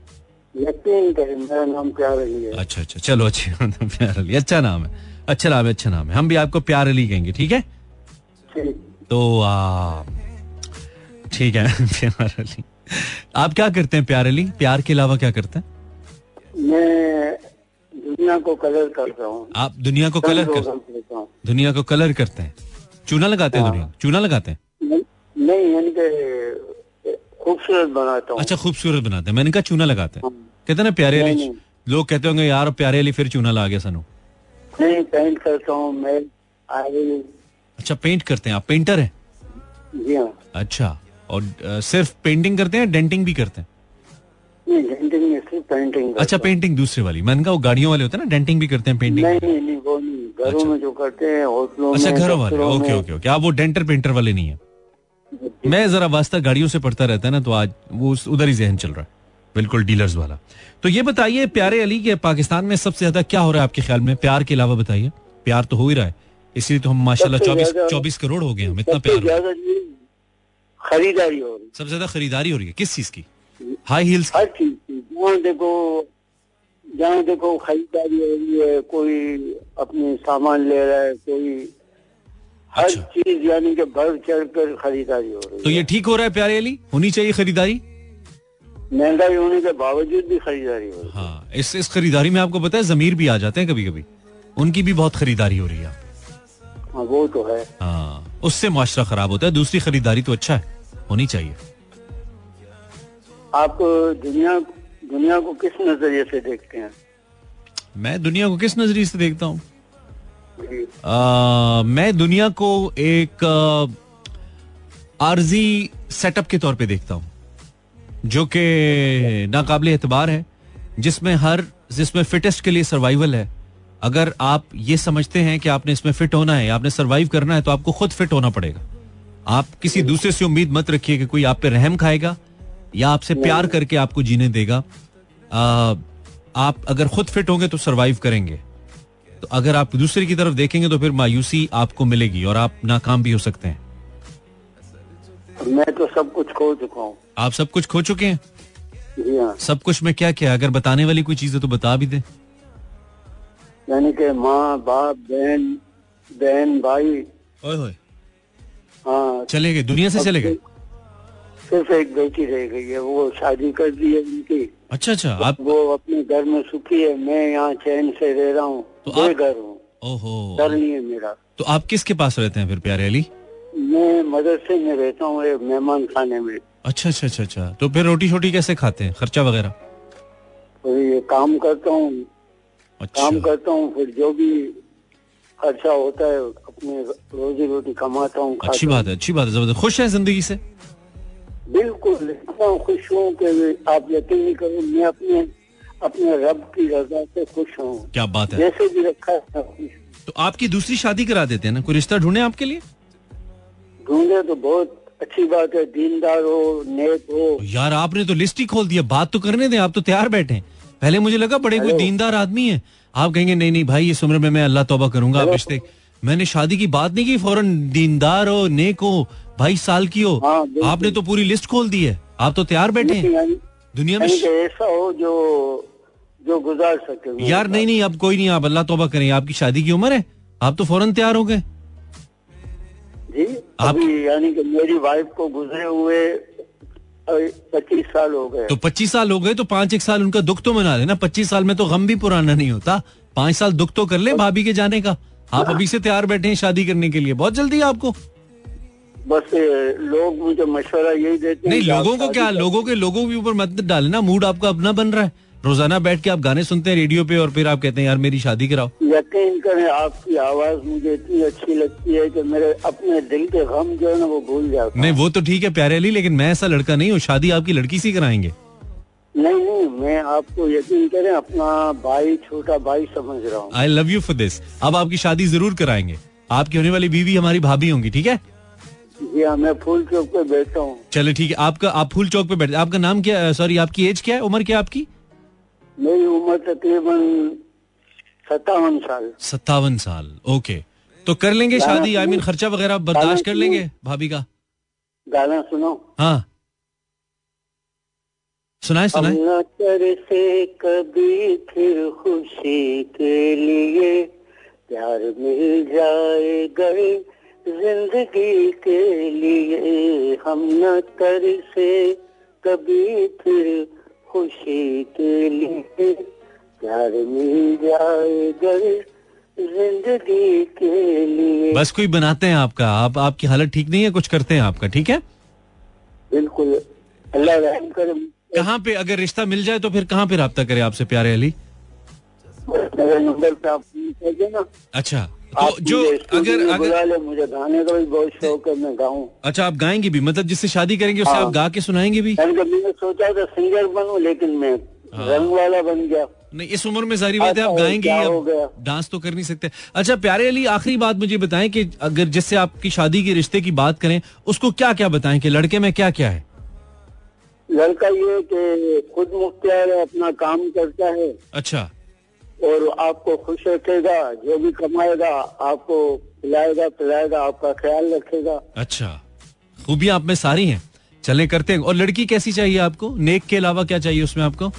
मेरा नाम प्यार अली है. अच्छा अच्छा, चलो अच्छी प्यार अली अच्छा नाम है. अच्छा नाम है, अच्छा नाम है. हम भी आपको प्यार अली कहेंगे, ठीक है? तो आ, ठीक है. प्यार अली. आप क्या करते हैं प्यार अली? प्यार के अलावा क्या करते हैं? मैं दुनिया को कलर करता हूँ. आप दुनिया को कलर करते हैं? दुनिया को कलर करते हैं, चूना लगाते हैं? दुनिया चूना लगाते हैं? नहीं, यानी कि खूबसूरत बनाता हूँ. अच्छा, खूबसूरत बनाते हैं. मैंने कहा चूना लगाते हैं. कहते ना प्यारे अली, लोग कहते होंगे यार प्यारे अली फिर चूना ला गया सनू. नहीं, पेंट करता हूँ मैं. अच्छा, पेंट करते हैं आप? पेंटर हैं? जी हाँ. अच्छा. और आ, सिर्फ पेंटिंग करते हैं, डेंटिंग भी करते हैं? नहीं, डेंटिंग नहीं, सिर्फ पेंटिंग. अच्छा, पेंटिंग दूसरी वाली. मैंने कहा वो गाड़ियों वाले होते हैं ना, डेंटिंग भी करते हैं, पेंटिंग? नहीं नहीं नहीं, वो नहीं. घरों में जो करते हैं, होटलों में. अच्छा, घरों वाले. Okay okay okay. आप वो डेंटर पेंटर वाले नहीं है? मैं जरा वास्ता गाड़ियों से पढ़ता रहता है ना, तो आज वो उधर ही जहन चल रहा है, बिल्कुल डीलर्स वाला. तो ये बताइए प्यारे अली के पाकिस्तान में सबसे ज्यादा क्या हो रहा है आपके ख्याल में? प्यार के अलावा बताइए. प्यार तो हो ही रहा है, इसलिए तो हम माशाल्लाह चौबीस चौबीस करोड़ हो गए हम. इतना प्यार. खरीदारी हो रही है. सबसे ज्यादा खरीदारी हो रही है किस चीज की? High heels. हर चीज की. जहाँ देखो जहाँ देखो खरीदारी हो रही है. कोई अपने सामान ले रहा है, कोई हर अच्छा. चीज यानी कि बढ़ चढ़ कर खरीदारी हो रही है. तो ये ठीक हो रहा है प्यारे अली? होनी चाहिए खरीदारी. महंगाई होने के बावजूद भी खरीदारी हो रही है. हाँ, इस इस खरीदारी में आपको पता है जमीर भी आ जाते हैं कभी कभी, उनकी भी बहुत खरीदारी हो रही है. हाँ, वो तो है. हाँ, उससे मुआशरा खराब होता है. दूसरी खरीदारी तो अच्छा है, होनी चाहिए. आप दुनिया दुनिया को किस नजरिए से देखते हैं? मैं दुनिया को किस नजरिए से देखता हूँ? मैं दुनिया को एक आ, आर्जी सेटअप के तौर पे देखता हूँ, जो कि नाकाबिले एतबार है, जिसमें हर जिसमें फिटेस्ट के लिए सर्वाइवल है. अगर आप ये समझते हैं कि आपने इसमें फिट होना है, आपने सर्वाइव करना है, तो आपको खुद फिट होना पड़ेगा. आप किसी दूसरे से उम्मीद मत रखिए कि कोई आप पे रहम खाएगा या आपसे प्यार करके आपको जीने देगा. आ, आप अगर खुद फिट होंगे तो सरवाइव करेंगे. तो अगर आप दूसरे की तरफ देखेंगे तो फिर मायूसी आपको मिलेगी और आप नाकाम भी हो सकते हैं. मैं तो सब कुछ खो चुका हूँ. आप सब कुछ खो चुके हैं? जी हाँ. सब कुछ में क्या क्या? अगर बताने वाली कोई चीज है तो बता भी दे. यानी कि माँ बाप बहन बहन भाई। ओए होए, हाँ चले गए, दुनिया से चले गए। सिर्फ एक बेटी रह गई है, वो शादी कर दी है उनकी। अच्छा अच्छा, आप वो अपने घर में सुखी है, मैं यहाँ चैन से रह रहा हूँ। तो दो आप- घर हूँ, ओहो, घर नहीं है मेरा। तो आप किसके पास रहते हैं फिर प्यारे अली? मैं मदरसे में रहता हूँ, एक मेहमान खाने में। अच्छा अच्छा अच्छा अच्छा, तो फिर रोटी शोटी कैसे खाते हैं, खर्चा वगैरह? तो ये काम करता हूँ, अच्छा, काम करता हूँ, फिर जो भी खर्चा होता है अपने रोजी रोटी कमाता हूँ, खाता अच्छी बात है, अच्छी बात है, जबरदस्त। खुश है जिंदगी से? बिल्कुल इतना खुश हूँ कि आप यकीन नहीं करो, मैं अपने अपने रब की रजा से खुश हूँ। क्या बात है। जैसे भी रखा है मैं खुश हूँ। तो आपकी दूसरी शादी करा देते हैं ना, कोई रिश्ता ढूंढे आपके लिए? ढूंढे तो बहुत अच्छी बात है, दीनदार हो, नेक हो। यार आपने तो लिस्ट ही खोल दिया, बात तो करने दें, आप तो तैयार बैठे हैं। पहले मुझे लगा बड़े कोई हेलो। दीनदार आदमी है, आप कहेंगे नहीं नहीं भाई इस उम्र में मैं अल्लाह तौबा करूंगा। आप हेलो। रिश्ते, मैंने शादी की बात नहीं की, फौरन दीनदार हो, नेक हो, बाईस साल की हो। हाँ, बिल्कुल। आपने तो पूरी लिस्ट खोल दी है, आप तो तैयार बैठे हैं यानी दुनिया में। यानी कि ऐसा हो जो जो गुजार सके मेरे यार साथ। नहीं नहीं, अब कोई नहीं, आप अल्लाह तौबा करें, आपकी शादी की उम्र है, आप तो फौरन तैयार हो गए। जी आप- अभी यानी कि मेरी वाइफ को गुजरे हुए पच्चीस साल हो गए। तो पच्चीस साल हो गए, तो पांच एक साल उनका दुख तो मना लेना। पच्चीस साल में तो गम भी पुराना नहीं होता, पांच साल दुख तो कर ले भाभी के जाने का। आप अभी से तैयार बैठे हैं शादी करने के लिए, बहुत जल्दी है आपको। बस ए, लोग मुझे मशवरा यही देते हैं नहीं कि आप लोगों को शादी क्या, करो। लोगों के लोगों के ऊपर मत डालना, मूड आपका अपना बन रहा है। रोजाना बैठ के आप गाने सुनते हैं रेडियो पे और फिर आप कहते हैं यार मेरी शादी कराओ। यकीन करें आपकी आवाज मुझे इतनी अच्छी लगती है कि मेरे अपने दिल के गम जो है ना वो भूल जाता हूं। नहीं वो तो ठीक है प्यारे अली, लेकिन मैं ऐसा लड़का नहीं हूँ, शादी आपकी लड़की से कराएंगे। नहीं नहीं, मैं आपको यकीन करें अपना भाई, छोटा भाई समझ रहा हूँ। I love you for this. अब आपकी शादी जरूर कराएंगे, आपकी होने वाली बीवी हमारी भाभी होंगी, ठीक है? जी हाँ, मैं फूल चौक पे बैठा हूँ। चले ठीक है, आपका आप फूल चौक पे बैठे, आपका नाम क्या, सॉरी आपकी एज क्या है, उम्र क्या है आपकी? मेरी उम्र तकरीबन सत्तावन साल। सत्तावन साल, ओके। तो कर लेंगे गाना शादी, आई मीन सुनो। खर्चा वगैरह बर्दाश्त गाना कर सुनो। लेंगे भाभी का? गाना सुनो। हाँ सुनाए हम सुनाए। न तरसे कभी फिर खुशी के लिए, प्यार मिल जाए गर जिंदगी के लिए। हम न तरसे कभी फिर खुशी के लिए, प्यार मिल जाए गर जिंदगी के लिए। बस कोई बनाते हैं आपका, आप आपकी हालत ठीक नहीं है, कुछ करते हैं आपका, ठीक है? बिल्कुल, अल्लाह रहम करे। कहाँ पे अगर रिश्ता मिल जाए तो फिर कहाँ पे राब्ता करे आपसे प्यारे अली? मेरे नंबर पे आप फोन कर देना। अच्छा आप तो जो मुझे स्टूडियो अगर में अगर बुला ले, मुझे गाने का भी बहुत शौक है, मैं गाऊं। अच्छा आप गाएंगे भी, मतलब जिससे शादी करेंगे उससे हाँ। आप गा के सुनाएंगे भी? यानी कि मैंने सोचा था सिंगर बनूं, लेकिन मैं हाँ। रंग वाला बन गया। नहीं इस उम्र में सारी बात है, आप अच्छा, गाएंगे ही, क्या हो अब गया? डांस तो कर नहीं सकते। अच्छा प्यारे अली, आखिरी बात मुझे बताएं कि अगर जिससे आपकी शादी के रिश्ते की बात करें उसको क्या क्या बताएं कि लड़के में क्या क्या है? लड़का ये कि खुद मुख्तियार है, अपना काम करता है अच्छा और आपको खुश रखेगा, जो भी कमाएगा आपको खिलाएगा पिलाएगा, आपका ख्याल रखेगा। अच्छा, खूबियां आप में सारी हैं, चले करते हैं। और लड़की कैसी चाहिए आपको, नेक के अलावा क्या चाहिए उसमें आपको?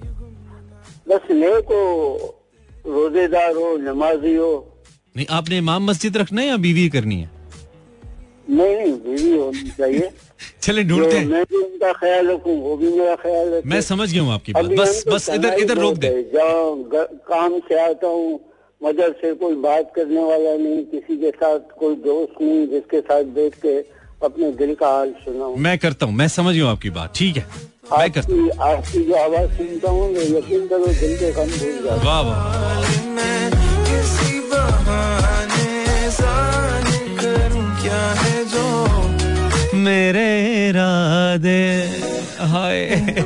बस नेक हो, रोजेदार हो, नमाजी हो। नहीं आपने इमाम मस्जिद रखना है या बीवी करनी है? नहीं नहीं, बीवी होनी चाहिए। चले जो ढूंढते हैं। मैं भी उनका ख्याल रखूं, वो भी मेरा ख्याल रखे। मैं समझ गया हूँ आपकी बात, अभी बस हमको बस इधर तनाई इधर रोक बहुत दे। है। जहाँ ग- काम से आता हूँ, मदर से कोई बात करने वाला नहीं, किसी के साथ कोई दोस्त नहीं जिसके साथ बैठ के अपने दिल का हाल सुनाऊं। मैं करता हूँ, मैं समझ गया हूँ आपकी बात, ठीक है मैं करता हूँ। आपकी आपकी जो आवाज सुनता हूँ, मैं यकीन करो दिल के गम भूल जाता हूँ। वाह वाह, किसी बहाने जाने करूं क्या है जो मेरे इरादे, हाय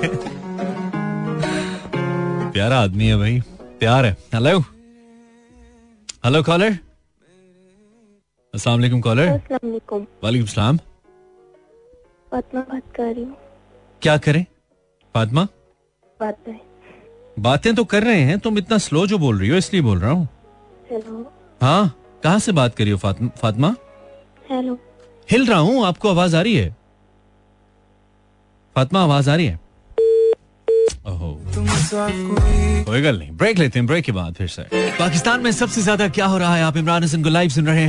प्यारा आदमी है भाई, प्यार है। हेलो हेलो कॉलर, अस्सलाम वालेकुम कॉलर। अस्सलाम वालेकुम। वालेकुम सलाम। फातिमा बात कर रही हूँ। क्या करें फातिमा? बातें। बातें तो कर रहे हैं, तुम इतना स्लो जो बोल रही हो इसलिए बोल रहा हूँ। हेलो। हाँ कहाँ से बात कर रही हो फातिमा? फातिमा हेलो। हिल रहा हूँ, आपको आवाज आ रही है? फातिमा आवाज आ रही है? कोई गल नहीं, ब्रेक लेते हैं, ब्रेक के बाद फिर से। पाकिस्तान में सबसे ज्यादा क्या हो रहा है? आप इमरान हसन को लाइव सुन रहे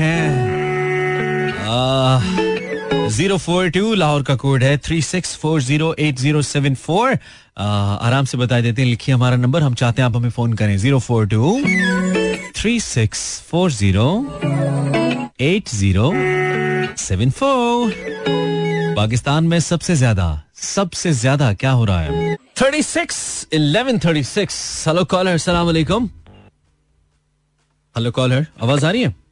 हैं। जीरो फोर टू लाहौर का कोड है, three six four zero eight zero seven four. आराम से बता देते हैं, लिखिए हमारा नंबर, हम चाहते हैं आप हमें फोन करें। Zero four two three six four zero eight zero seven four. Pakistan में सबसे ज्यादा सबसे ज्यादा क्या हो रहा है? Thirty six eleven thirty six. Hello caller, अस्सलाम वालेकुम। हेलो कॉलर, आवाज आ रही है?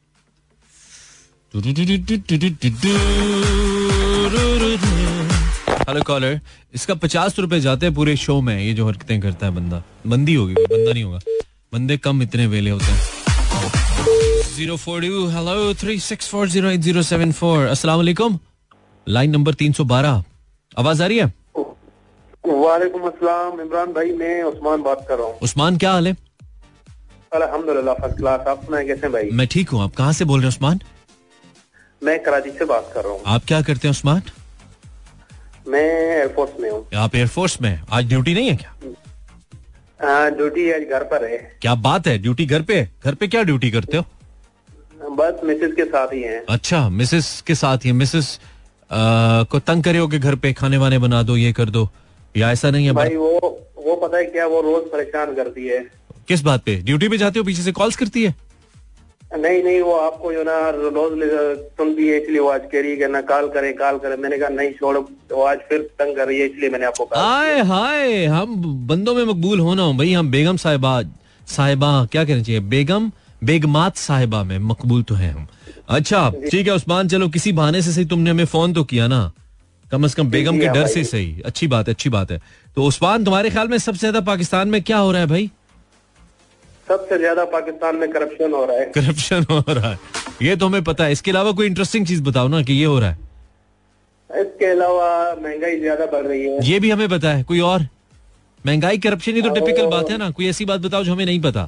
हेलो कॉलर, इसका पचास रुपए जाते हैं पूरे शो में। ये जो हरकतें करता है बंदा, बंदी होगी, बंदा नहीं होगा, बंदे कम इतने वेले होते हैं। Zero four two hello three six four zero eight zero seven four. अस्सलाम वालेकुम, लाइन नंबर तीन सौ बारह। आवाज आ रही है? वालेकुम अस्सलाम इमरान भाई, मैं उस्मान बात कर रहा हूँ। उस्मान, क्या हाल है? अल्हम्दुलिल्लाह फर्स्ट क्लास। आप सुनाए कैसे भाई? मैं ठीक हूँ। आप कहाँ से बोल रहे हैं उस्मान? मैं कराची से बात कर रहा हूँ। आप क्या करते हैं उस्मान? मैं एयरफोर्स में हूँ। आप एयरफोर्स में? आज ड्यूटी नहीं है क्या? ड्यूटी आज घर पर है। क्या बात है, ड्यूटी घर पे? घर पे क्या ड्यूटी करते हो? बस मिसेस के साथ ही हैं। अच्छा, मिसेस के साथ ही। मिसेस को तंग करे हो कि घर पे खाने वाने बना दो, ये कर दो, या ऐसा नहीं है भाई? वो वो पता है क्या, वो रोज परेशान करती है। किस बात पे? ड्यूटी पे जाते हो, पीछे से कॉल्स करती है? नहीं नहीं, वो आपको जो ना रोज सुनती है, इसलिए वो आज कह रही है कि ना कॉल करे कॉल करे। मैंने कहा नहीं छोड़ो, वो आज फिर तंग कर रही है, इसलिए मैंने आपको कहा। हाय हाय, हम बंदों में मकबूल होना हो भाई, हम बेगम साहिबा साहिबा क्या कहना चाहिए, बेगम बेगमात साहिबा में मकबूल तो है हम। अच्छा ठीक है उस्मान, चलो किसी बहाने से सही तुमने हमें फोन तो किया ना, कम से कम बेगम के डर से सही। अच्छी बात है, अच्छी बात है। तो उस्मान, तुम्हारे ख्याल में सबसे ज्यादा पाकिस्तान में क्या हो रहा है भाई? सबसे ज्यादा पाकिस्तान में करप्शन हो रहा है। करप्शन हो रहा है, ये तो हमें पता है। इसके अलावा कोई इंटरेस्टिंग चीज बताओ ना कि ये हो रहा है। इसके अलावा महंगाई ज्यादा बढ़ रही है, ये भी हमें पता है। कोई और? महंगाई, करप्शन, ये तो टिपिकल बात है ना। कोई ऐसी बात बताओ जो हमें नहीं पता।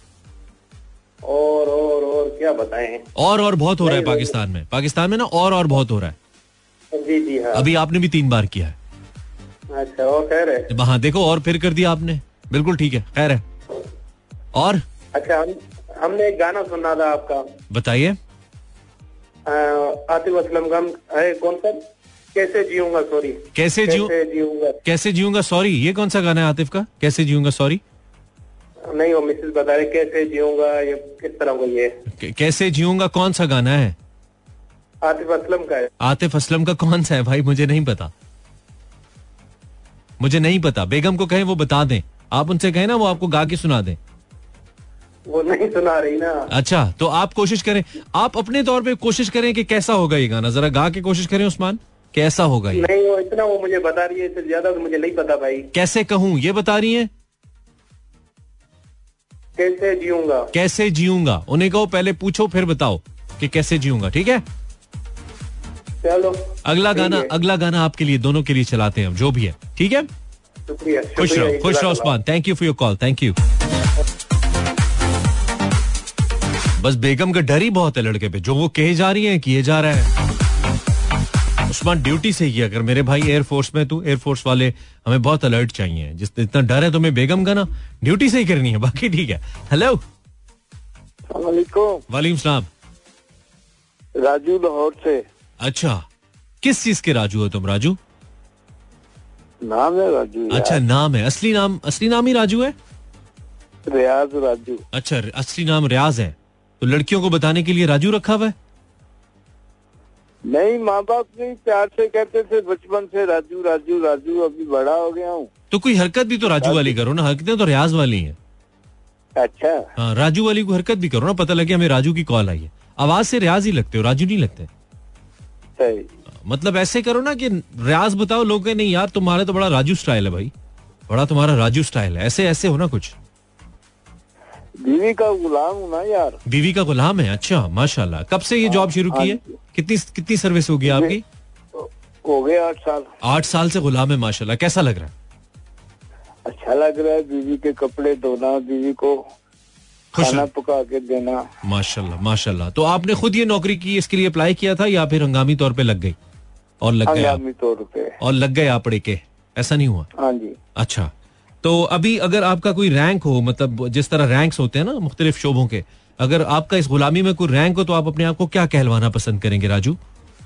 और और और क्या बताएं? और और बहुत हो रहा है पाकिस्तान में। पाकिस्तान में ना और और बहुत हो रहा है। जी जी हाँ, अभी आपने भी तीन बार किया है। अच्छा, और खैर है? हाँ देखो, और फिर कर दिया आपने, बिल्कुल ठीक है, खैर है। और अच्छा, हम हमने एक गाना सुना था आपका, बताइए। आतिफ असलम का है, कौन सा? कैसे जीऊंगा सॉरी। कैसे जीऊंगा कैसे जीऊंगा सॉरी, ये कौन सा गाना है आतिफ का? कैसे जीऊंगा सॉरी? नहीं, वो मिसेस बता रहे कैसे जीऊंगा, ये किस तरह को ये कैसे जीऊंगा कौन सा गाना है? आतिफ असलम का है। आतिफ असलम का कौन सा है भाई? मुझे नहीं पता, मुझे नहीं पता। बेगम को कहें वो बता दें, आप उनसे कहें ना वो आपको गा के सुना दें। वो नहीं सुना रही ना। अच्छा, तो आप कोशिश करें, आप अपने तौर पे कोशिश करें कि कैसा होगा ये गाना, जरा गा के कोशिश करें उस्मान, कैसा होगा ये? नहीं, वो इतना वो मुझे बता रही है, इससे ज्यादा तो मुझे नहीं पता भाई। कैसे कहूँ, ये बता रही है? कैसे जीऊंगा कैसे जीऊंगा उन्हें कहो पहले पूछो फिर बताओ कि कैसे जीऊंगा, ठीक है? चलो अगला गाना, अगला गाना आपके लिए, दोनों के लिए चलाते हैं हम, जो भी है, ठीक है? शुक्रिया, खुश रहो, खुश रहो Usman, thank you for your call, thank you. बस बेगम का डर ही बहुत है लड़के पे, जो वो कहे जा रही है किए जा रहा है। उस्मान ड्यूटी से ही, अगर मेरे भाई एयरफोर्स में, तू एयरफोर्स वाले हमें बहुत अलर्ट चाहिए, जिस इतना डर है तुम्हें बेगम का ना, ड्यूटी से ही करनी है, बाकी ठीक है। हेलो वालेकुम सलाम, राजू लाहौर से। अच्छा, किस चीज के राजू हो तुम? राजू नाम है राजू। अच्छा नाम है, असली नाम, असली नाम ही राजू है? रियाज राजू। अच्छा, असली नाम रियाज है, तो लड़कियों को बताने के लिए राजू रखा हुआ है? नहीं, माँ बाप भी प्यार से कहते थे बचपन से राजू राजू राजू, अभी बड़ा हो गया हूँ। तो कोई हरकत भी तो राजू वाली करो ना, हरकतें तो रियाज वाली हैं। अच्छा हाँ, राजू वाली को हरकत भी करो ना, पता लगे हमें राजू की कॉल आई है। आवाज से रियाज ही लगते हो, राजू नहीं लगते। सही, मतलब ऐसे करो ना कि रियाज बताओ, लोग कहें नहीं यार तुम्हारे तो बड़ा राजू स्टाइल है भाई, बड़ा तुम्हारा राजू स्टाइल है, ऐसे ऐसे हो ना कुछ। बीवी का गुलाम हूँ ना यार। बीवी का गुलाम है? अच्छा माशाल्लाह। कब से ये जॉब शुरू की है? कितनी कितनी सर्विस होगी आपकी? हो गए आठ साल। आठ साल से गुलाम है माशाल्लाह। कैसा लग रहा है? अच्छा लग रहा है, बीवी के कपड़े धोना, बीवी को खाना पका के देना। माशाल्लाह माशाल्लाह। तो आपने खुद ये नौकरी की, इसके लिए अप्लाई किया था या फिर हंगामी तौर पे लग गई और लग गए? हंगामी तौर पे। और लग गए आप के, ऐसा नहीं हुआ? हाँ जी। अच्छा, तो अभी अगर आपका कोई रैंक हो, मतलब जिस तरह रैंक्स होते हैं ना मुख्तलिफ शोबों के, अगर आपका इस गुलामी में कोई रैंक हो तो आप अपने आप को क्या कहलवाना पसंद करेंगे राजू?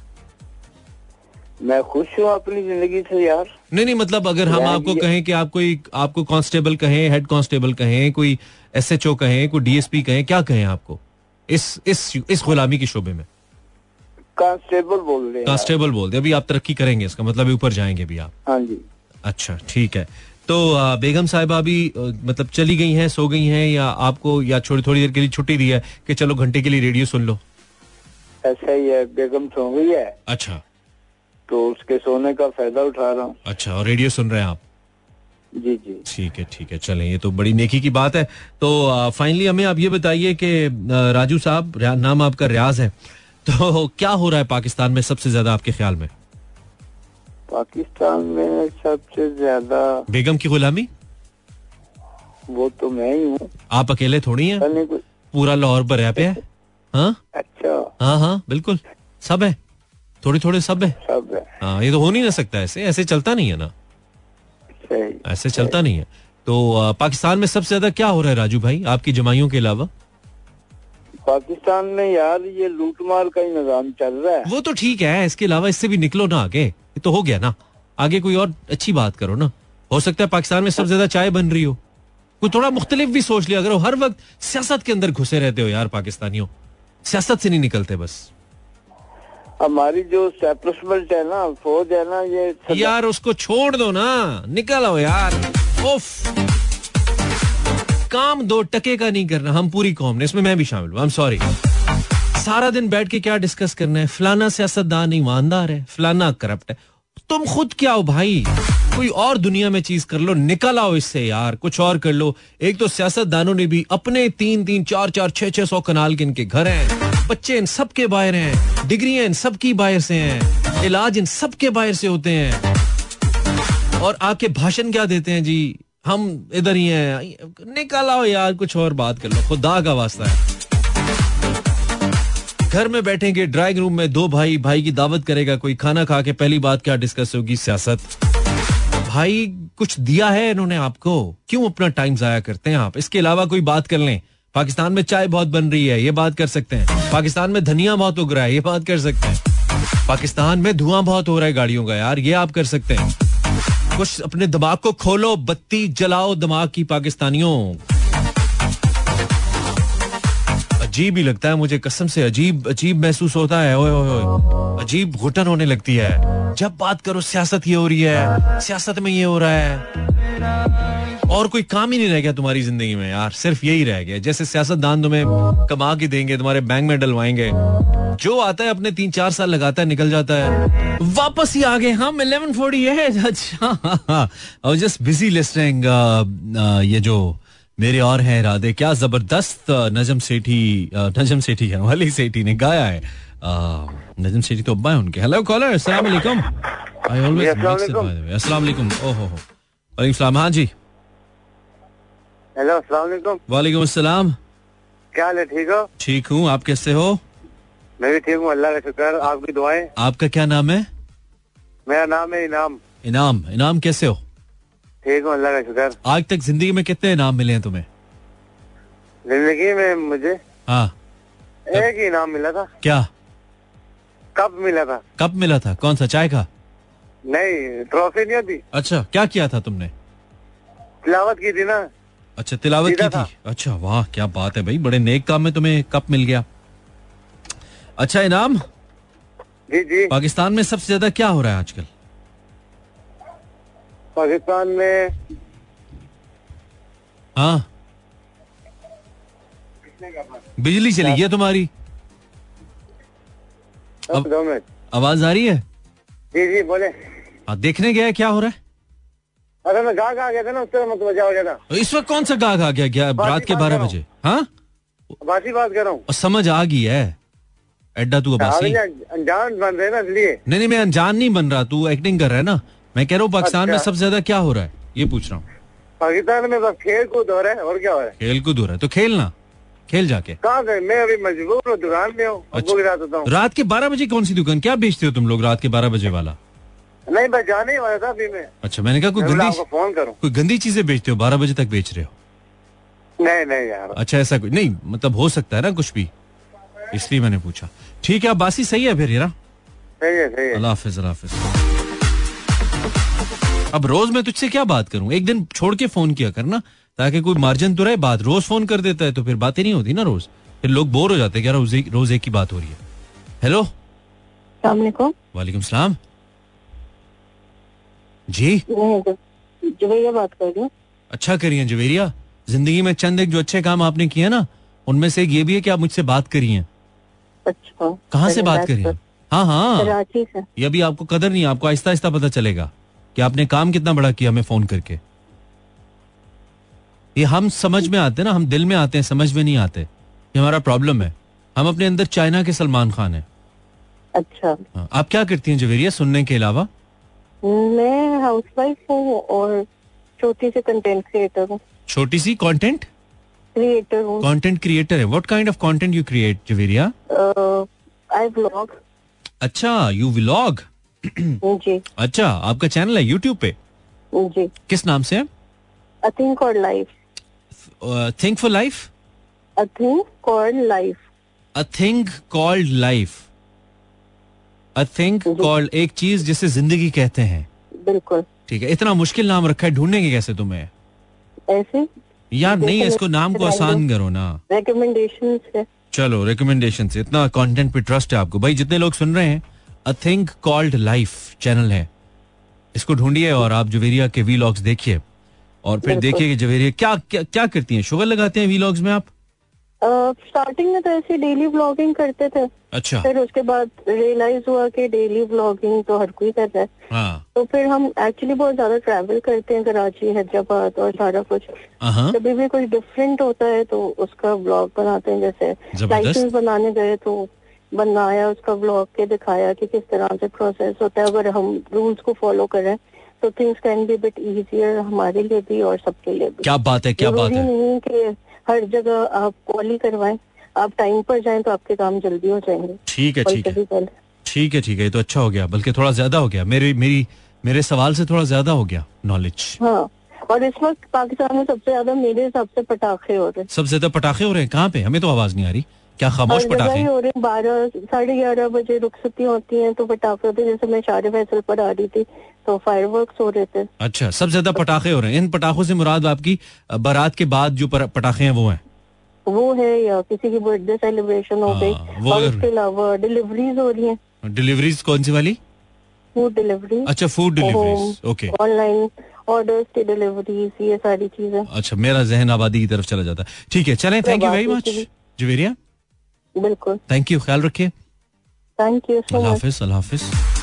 मैं खुश हूँ अपनी जिंदगी से यार। नहीं नहीं, मतलब अगर हम आपको कहें कि आप कोई आपको कांस्टेबल कहें, हेड कांस्टेबल कहें, कोई एसएचओ कहें, कोई डीएसपी कहें, क्या कहें आपको इस इस इस गुलामी के शोबे में? कांस्टेबल बोल रहे हैं। कांस्टेबल बोल दे। अभी आप तरक्की करेंगे, इसका मतलब ऊपर जाएंगे अभी आप। हाँ जी। अच्छा ठीक है। तो बेगम साहिबा भी मतलब चली गई हैं, सो गई हैं, या आपको या थोड़ी थोड़ी देर के लिए छुट्टी दी है कि चलो घंटे के लिए रेडियो सुन लो? ऐसा ही है, बेगम सो गई है। अच्छा, तो उसके सोने का फायदा उठा रहा हूँ। अच्छा, और रेडियो सुन रहे हैं आप? जी जी ठीक है ठीक है, चलें, ये तो बड़ी नेकी की बात है। तो फाइनली हमें आप ये बताइए कि राजू साहब, नाम आपका रियाज है, तो क्या हो रहा है पाकिस्तान में सबसे ज्यादा आपके ख्याल में? पाकिस्तान में सबसे ज्यादा बेगम की गुलामी? वो तो मैं ही हूँ। आप अकेले थोड़ी हैं, पूरा लाहौर भरा पे है। हाँ अच्छा, हाँ हाँ बिल्कुल, सब है, थोड़े थोड़े सब है, सब है। हाँ, ये तो हो नहीं ना सकता, ऐसे ऐसे चलता नहीं है ना, सही, ऐसे चलता नहीं है। तो आ, पाकिस्तान में सबसे ज्यादा क्या हो रहा है राजू भाई, आपकी जमाइयों के अलावा? पाकिस्तान में यार ये लूटमार का ही निजाम चल रहा है। वो तो ठीक है, इसके अलावा इससे भी निकलो ना आगे, ये तो हो गया ना, आगे कोई और अच्छी बात करो ना। हो सकता है पाकिस्तान में सबसे ज्यादा चाय बन रही हो, कोई थोड़ा मुख्तलिफ भी सोच लिया करो। हर वक्त सियासत के अंदर घुसे रहते हो यार पाकिस्तानियों, सियासत से नहीं निकलते बस। हमारी जो सेपरेटमेंट है ना, फौज है ना, ये यार उसको छोड़ दो ना, निकल आओ यार। उफ, काम दो टके का नहीं करना, हम पूरी कौम ने, इसमें मैं भी शामिल हूं, आई एम सॉरी। सारा दिन बैठ के क्या डिस्कस करना है, फलाना सियासतदान ईमानदार है, फलाना करप्ट है, तुम खुद क्या हो भाई? कोई और दुनिया में चीज कर लो, निकल आओ इससे यार, कुछ और कर लो। एक तो सियासतदानों ने भी अपने तीन तीन चार चार छह छह सौ कनाल के इनके घर हैं, बच्चे इन सब के बाहर हैं, डिग्रियां इन सब की बाहर से हैं, इलाज इन सब के बाहर से होते हैं, और आके भाषण क्या देते हैं जी, हम इधर ही हैं। निकल आओ यार, कुछ और बात कर लो, खुदा का वास्ता है। घर में बैठेंगे ड्राइंग रूम में, दो भाई, भाई की दावत करेगा कोई, खाना खा के पहली बात क्या डिस्कस होगी, सियासत। भाई कुछ दिया है इन्होंने आपको, क्यों अपना टाइम जाया करते हैं आप? इसके अलावा कोई बात कर लें, पाकिस्तान में चाय बहुत बन रही है, ये बात कर सकते हैं। पाकिस्तान में धनिया बहुत उग रहा है, ये बात कर सकते हैं। पाकिस्तान में धुआं बहुत हो रहा है गाड़ियों का यार, ये आप कर सकते हैं। कुछ अपने दिमाग को खोलो, बत्ती जलाओ दिमाग की पाकिस्तानियों। अजीब ही लगता है मुझे, कसम से अजीब अजीब महसूस होता है, ओए ओए ओए, अजीब घुटन होने लगती है जब बात करो सियासत ये हो रही है, सियासत में ये हो रहा है, और कोई काम ही नहीं रह गया तुम्हारी जिंदगी में यार, सिर्फ यही रह गया। जैसे सियासतदान तुम्हें कमा के देंगे, तुम्हारे बैंक में डलवाएंगे, जो आता है अपने तीन चार साल लगाता है, निकल जाता है, वापस ही आ गए हम इलेवन फोर्टी है। अच्छा, I was just busy listening, ये जो मेरे और हैं इरादे, क्या जबरदस्त नजम सेठी, नजम सेठी है, वली सेठी ने गाया है। नजम सेठी तो अब्बा है उनके। हेलो कॉलर, अस्सलाम वालेकुम। I always mix it by the way. अस्सलाम वालेकुम। ओहो हो, वालेकुम सलाम। हाँ जी, हेलो, अस्सलाम वालेकुम। वालेकुम अस्सलाम। क्या हाल है, ठीक हो? ठीक हूँ, आप कैसे हो? मैं भी ठीक हूँ, अल्लाह का शुक्र, आपकी दुआएं। आपका क्या नाम है? मेरा नाम है इनाम। इनाम। इनाम कैसे हो? ठीक हूँ, अल्लाह का शुक्र। आज तक जिंदगी में कितने इनाम मिले हैं तुम्हें? जिंदगी में मुझे हाँ एक ही इनाम मिला था। क्या? कप मिला था। कप मिला था? कौन सा, चाय का? नहीं, ट्रॉफी नहीं होती। अच्छा, क्या किया था तुमने? तिलावत की थी ना। अच्छा, तिलावत की थी। अच्छा, वाह क्या बात है भाई, बड़े नेक काम में तुम्हें कप मिल गया। अच्छा इनाम जी जी, पाकिस्तान में सबसे ज्यादा क्या हो रहा है आजकल? पाकिस्तान में हाँ, बिजली चली गई तुम्हारी। अब दो मिनट, आवाज आ रही है? जी जी बोले। हाँ, देखने गया क्या हो रहा है? अरे मैं गा गा गया था ना, उस तरह मत मजा हो गया था। इस वक्त कौन सा गा गा गया, गया रात के बारह बजे? हाँ, बासी बात कर रहा हूँ। समझ आ गई है एड्डा, तू अबासी अनजान बन रहे ना इसलिए। नहीं नहीं, मैं अनजान नहीं बन रहा, तू एक्टिंग कर रहा है ना। मैं कह रहा हूँ पाकिस्तान अच्छा। में सबसे ज्यादा क्या हो रहा है, ये पूछ रहा हूँ। पाकिस्तान में बस खेल कूद हो रहा है, और क्या हो रहा है? खेल कूद हो रहा है तो खेलना, खेल जाके। कहाँ से? मैं अभी मजबूर हूँ, दुकान में हूँ, अच्छा। के साथ होता हूँ। रात के बारह बजे कौन सी दुकान, क्या बेचते हो तुम लोग रात के बारह बजे वाला? नहीं बस जाने ही वाला था अभी मैं। अच्छा, मैंने कहा कोई गंदी फोन करूं, कोई गंदी चीजें बेचते हो, बारह बजे तक बेच रहे हो? नहीं नहीं यार। अच्छा, ऐसा कुछ नहीं, मतलब हो सकता है ना कुछ भी, इसलिए मैंने पूछा। ठीक है, अब बासी सही है फिर यार। सही है सही है। अल्लाह हाफिज, अल्लाह हाफिज। अब रोज मैं तुझसे क्या बात करूं, एक दिन छोड़ के फोन किया करना ताकि कोई मार्जिन तो रहे। बात रोज फोन कर देता है तो फिर बातें नहीं होती ना रोज, फिर लोग बोर हो जाते हैं कि रोज एक रोज एक की बात हो रही है। हेलो, वालेकुम सलाम जी। जवेरिया बात कर रही हूँ। अच्छा करिए जवेरिया, जिंदगी में चंद एक जो अच्छे काम आपने किए ना, उनमें से एक ये भी है कि आप मुझसे बात करिए। अच्छा, कहाँ से बात करिए? हाँ हाँ, कराची से। ये अभी आपको कदर नहीं, आपको आहिस्ता आहिस्ता पता चलेगा कि आपने काम कितना बड़ा किया हमें फोन करके। ये हम समझ में आते हैं ना, हम दिल में आते हैं, समझ में नहीं आते। ये हमारा प्रॉब्लम है, हम अपने अंदर चाइना के सलमान खान हैं। अच्छा, हाँ, आप क्या करती हैं जवेरिया सुनने के अलावा? मैं हाउसवाइफ हूँ और छोटी सी कंटेंट क्रिएटर हूँ। छोटी सी कंटेंट क्रिएटर हूँ। कंटेंट क्रिएटर है। What kind of content you create Javeria? I vlog. अच्छा, यू व्लॉग? जी। अच्छा, आपका चैनल है यूट्यूब पे? जी। किस नाम से है? A thing called life. Uh, think for life? A thing called life. A thing called life. A thing called, एक चीज जिसे जिंदगी कहते हैं। बिल्कुल। ठीक है, इतना मुश्किल नाम रखा है, ढूंढेंगे कैसे तुम्हें? ऐसे यार नहीं, इसको नाम को आसान करो ना। रिकमेंडेशन से। चलो रिकमेंडेशन से, इतना कंटेंट पे ट्रस्ट है आपको भाई। जितने लोग सुन रहे हैं, a thing called life channel है, इसको ढूंढिए और आप जवेरिया के वीलॉग्स देखिए और फिर देखिए कि जवेरिया क्या क्या क्या करती हैं। शुगर लगाते हैं वीलॉग्स में आप? स्टार्टिंग में तो ऐसे डेली व्लॉगिंग करते थे। अच्छा। फिर उसके बाद रियलाइज हुआ कि डेली व्लॉगिंग तो हर कोई कर रहा है। हाँ। तो फिर हम एक्चुअली बहुत ज्यादा ट्रैवल करते हैं, कराची, हैदराबाद और सारा कुछ। कभी भी कुछ डिफरेंट होता है तो उसका व्लॉग बनाते हैं। जैसे लाइसेंस बनाने गए तो बनाया, उसका व्लॉग के दिखाया कि किस तरह से प्रोसेस होता है। अगर हम रूल्स को फॉलो करें तो things can be bit easier हमारे लिए भी और सबके लिए भी। क्या बात है, क्या बात है। नहीं कि हर जगह आप कॉल ही करवाएं, आप टाइम पर जाएं तो आपके काम जल्दी हो जाएंगे। ठीक है ठीक है ठीक है ठीक है, ये तो अच्छा हो गया, बल्कि थोड़ा ज्यादा हो गया। मेरी मेरी मेरे सवाल से थोड़ा ज्यादा हो गया नॉलेज। हाँ, और इस वक्त पाकिस्तान में सबसे ज्यादा मेरे हिसाब से पटाखे हो रहे हैं। सबसे ज्यादा पटाखे हो रहे हैं? कहाँ पे? हमें तो आवाज नहीं आ रही। क्या खामोश पटाखे हो रहे हैं? बारह साढ़े ग्यारह बजे रुखसती होती है तो पटाखे होते हैं। जैसे मैं शारे फैसल पर आ रही थी तो फायरवर्क्स हो रहे थे। अच्छा, सबसे ज्यादा पटाखे हो रहे हैं। इन पटाखों से मुराद आपकी बारात के बाद जो पटाखे हैं वो हैं? वो है या किसी की बर्थडे सेलिब्रेशन हो गई। और उसके अलावा डिलीवरीज हो रही हैं। डिलीवरीज कौन सी वाली? Food delivery. अच्छा, food deliveries, okay. Online orders की डिलीवरीज, ये सारी चीजें। अच्छा, मेरा जहन आबादी की तरफ चला जाता है। ठीक है, चलें, thank you very much Javeria. बिल्कुल, थैंक यू, ख्याल रखिए। Thank you so much. अल्लाह हाफिज, अल्लाह हाफिज।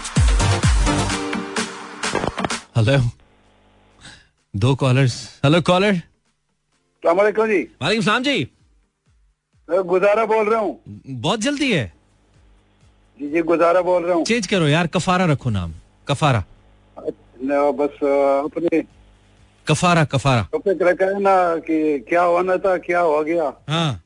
हेलो, दो कॉलर्स। Hello caller. अस्सलाम वालेकुम जी। वालेकुम सलाम जी। मैं गुजारा बोल रहा हूँ। बहुत जल्दी है। जी जी, गुजारा बोल रहा हूँ। चेंज करो यार, कफारा रखो नाम, कफारा। बस अपने कफारा कफारा टॉपिक रखा है ना कि क्या होना था क्या हो गया। हाँ,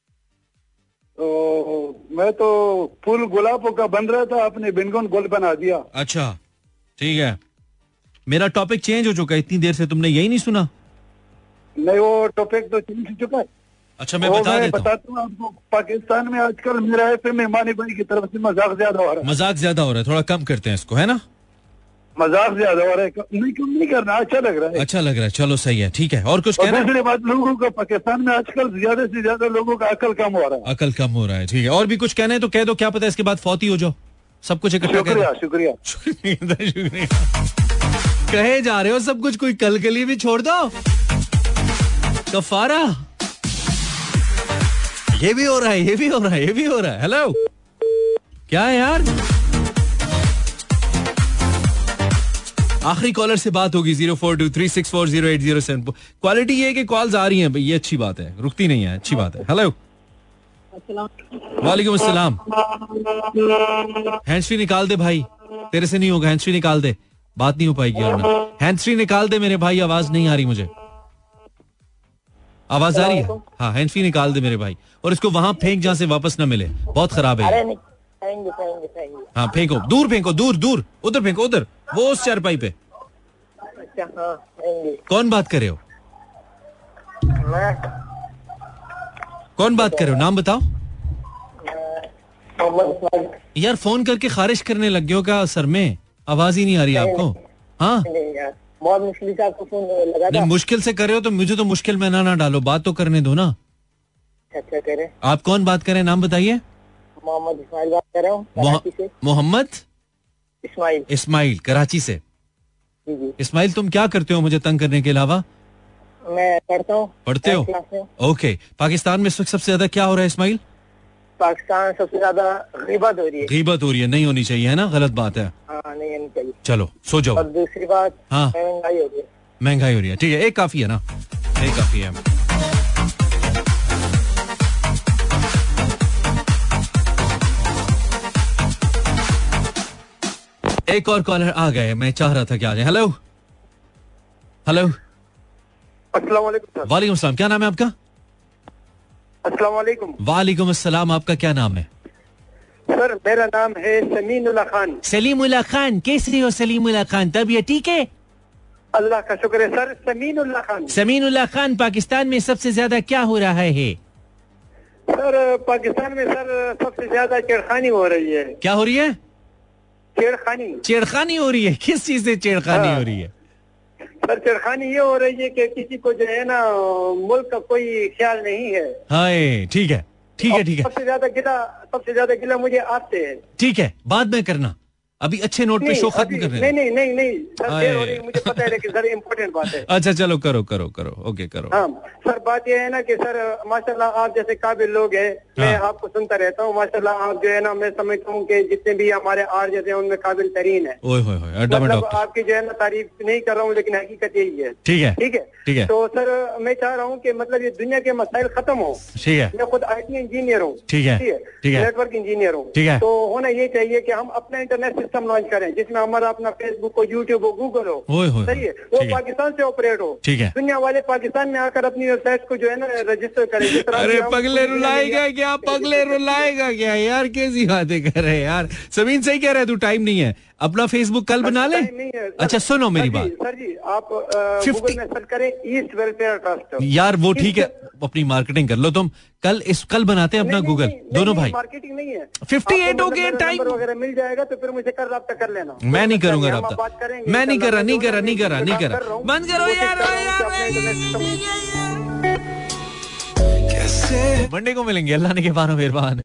तो मैं तो फूल गुलाबों का बन रहा था, अपने बिनगुन गुल बना दिया। अच्छा ठीक है, मेरा टॉपिक चेंज हो चुका है। इतनी देर से तुमने यही नहीं सुना? नहीं, वो टॉपिक तो चेंज हो चुका है। अच्छा, मैं बता मैं देता बताता हूँ आपको। पाकिस्तान में आजकल मेरा एफएम में मानी भाई की तरफ से मजाक ज्यादा हो रहा है। मजाक ज्यादा हो रहा है, थोड़ा कम करते हैं इसको, है ना? मजाक ज्यादा हो रहा है। नहीं, क्यों नहीं करना, अच्छा लग रहा है। अच्छा लग रहा है, चलो सही है, ठीक है। और कुछ कहना? दूसरी बात, लोगों का पाकिस्तान में आजकल ज्यादा से ज्यादा लोगों का अकल कम हो रहा है। अकल कम हो रहा है, ठीक है। और भी कुछ कहना है तो कह दो, क्या पता इसके बाद फौती हो जाओ। सब कुछ इकट्ठा। शुक्रिया शुक्रिया शुक्रिया। कहे जा रहे हो सब कुछ, कोई कल के लिए भी छोड़ दो। कफारा, ये भी हो रहा है, ये भी हो रहा है, ये भी हो रहा है। हेलो, क्या है यार? आखिरी कॉलर से बात होगी zero four two three six four zero eight zero seven. Quality ये है कि कॉल्स आ रही हैं भाई, ये अच्छी बात है, रुकती नहीं है, अच्छी बात है। हेलो, वालेकुम अस्सलाम। हैंड्स फ्री निकाल दे भाई, तेरे से नहीं होगा। हैंड्स फ्री निकाल दे, बात नहीं हो पाएगी। और हैंड्स फ्री निकाल दे मेरे भाई, आवाज नहीं आ रही मुझे। आवाज आ रही है? हाँ, हैंड्स फ्री निकाल दे मेरे भाई, और इसको वहां फेंक जहां से वापस ना मिले, बहुत खराब है। हाँ फेंको, दूर फेंको, दूर दूर, उधर फेंको, उधर वो उस चारपाई पे। अच्छा हाँ आएंगे। कौन बात कर रहे हो? मैं। कौन बात कर रहे हो, नाम बताओ। यार फोन करके खारिश करने लग गए हो क्या? सर में आवाज ही नहीं आ रही आपको? हाँ बहुत मुश्किल से आपको फोन लगा। नहीं मुश्किल से कर रहे हो तो मुझे तो मुश्किल में ना ना डालो, बात तो करने दो ना। अच्छा करें। आप कौन बात करें, नाम बताइए। मोहम्मद इस्माइल बात कर रहा हूँ। मोहम्मद इस्माइल। इस्माइल कराची से। जी जी। इस्माइल तुम क्या करते हो मुझे तंग करने के अलावा? मैं पढ़ता हूँ। पढ़ते हो? ओके। पाकिस्तान में इस वक्त सबसे ज्यादा क्या हो रहा है इस्माइल? पाकिस्तान सबसे ज्यादा गीबत हो रही है। गीबत हो रही है, नहीं होनी चाहिए है ना, गलत बात है। हाँ नहीं होनी चाहिए। चलो सो जाओ। और दूसरी बात हाँ महंगाई हो रही है। महंगाई हो रही है, ठीक है एक काफी है ना, एक काफी है। एक और कॉलर आ गए, मैं चाह रहा था कि आ जाए। Hello hello. अस्सलाम वालेकुम। वालेकुम अस्सलाम, क्या नाम है आपका? अस्सलाम वालेकुम। वालेकुम अस्सलाम, आपका क्या नाम है? सर मेरा नाम है समीनुल्लाह खान। सलीमुल्लाह खान, कैसे हो सलीमुल्लाह खान? तबीयत ठीक है? अल्लाह का शुक्र है सर। समीनुल्लाह खान। समीनुल्लाह खान, पाकिस्तान में सबसे ज्यादा क्या हो रहा है? सर पाकिस्तान में सर सबसे ज्यादा छेड़खानी हो रही है। क्या हो रही है? छेड़खानी। छेड़खानी हो रही है? किस चीज से छेड़खानी हाँ। हो रही है? सर छेड़खानी ये हो रही है कि किसी को जो है ना मुल्क का कोई ख्याल नहीं है। हाय ठीक है ठीक है ठीक है। सबसे ज्यादा गिला सबसे ज्यादा गिला मुझे आपसे है। ठीक है बाद में करना, अभी अच्छे नोट पे शो खत्म कर रहे हैं। नहीं नहीं नहीं नहीं सर देर हो रही है, मुझे पता है लेकिन सर इम्पोर्टेंट बात है। अच्छा चलो करो करो करो ओके करो। हाँ सर बात यह है ना कि सर माशाल्लाह आप जैसे काबिल लोग हैं, मैं हाँ। आपको सुनता रहता हूँ। माशाल्लाह आप जो है ना मैं समझता हूँ कि जितने भी हमारे आर जैसे हैं उनमें काबिल तरीन है। ओए होए होए अड्डा में मतलब डॉक्टर। आपकी जो है ना तारीफ नहीं कर रहा हूँ लेकिन हकीकत यही है। ठीक है ठीक है ठीक है तो सर मैं चाह रहा हूँ कि मतलब ये दुनिया के मसाइल खत्म हो। ठीक है। मैं खुद आई टी इंजीनियर हूँ। ठीक है ठीक है। नेटवर्क इंजीनियर हूँ। ठीक है। तो होना ये चाहिए कि हम अपना इंटरनेट सिस्टम लॉन्च करें जिसमें हमारा अपना फेसबुक हो, यूट्यूब हो, गूगल हो। ओए होए सही है, वो पाकिस्तान से ऑपरेट हो। ठीक है। दुनिया वाले पाकिस्तान में आकर अपनी वेबसाइट को जो है ना रजिस्टर करें। अरे पगले रुलाएगा क्या, पगले रुलाएगा क्या यार, कैसी बातें कर रहे हैं यार। समीन सही कह रहा है, तू टाइम नहीं है, अपना फेसबुक कल बना ले। अच्छा सुनो मेरी बात सर जी आप गूगल में सर्च करें ईस्ट वेलफेयर ट्रस्ट यार, वो ठीक है अपनी मार्केटिंग कर लो तुम। कल इस कल बनाते हैं अपना गूगल दोनों भाई। मार्केटिंग नहीं है, फिफ्टी एट हो गया टाइम वगैरह मिल जाएगा तो फिर मुझे कर रब्ता कर लेना। मैं नहीं करूंगा रब्ता, मैं नहीं कर रहा नहीं कर रहा नहीं कर रहा नहीं कर रहा। बंद करो यार। मंडे को मिलेंगे, अल्लाह ने के बानो मेहरबान।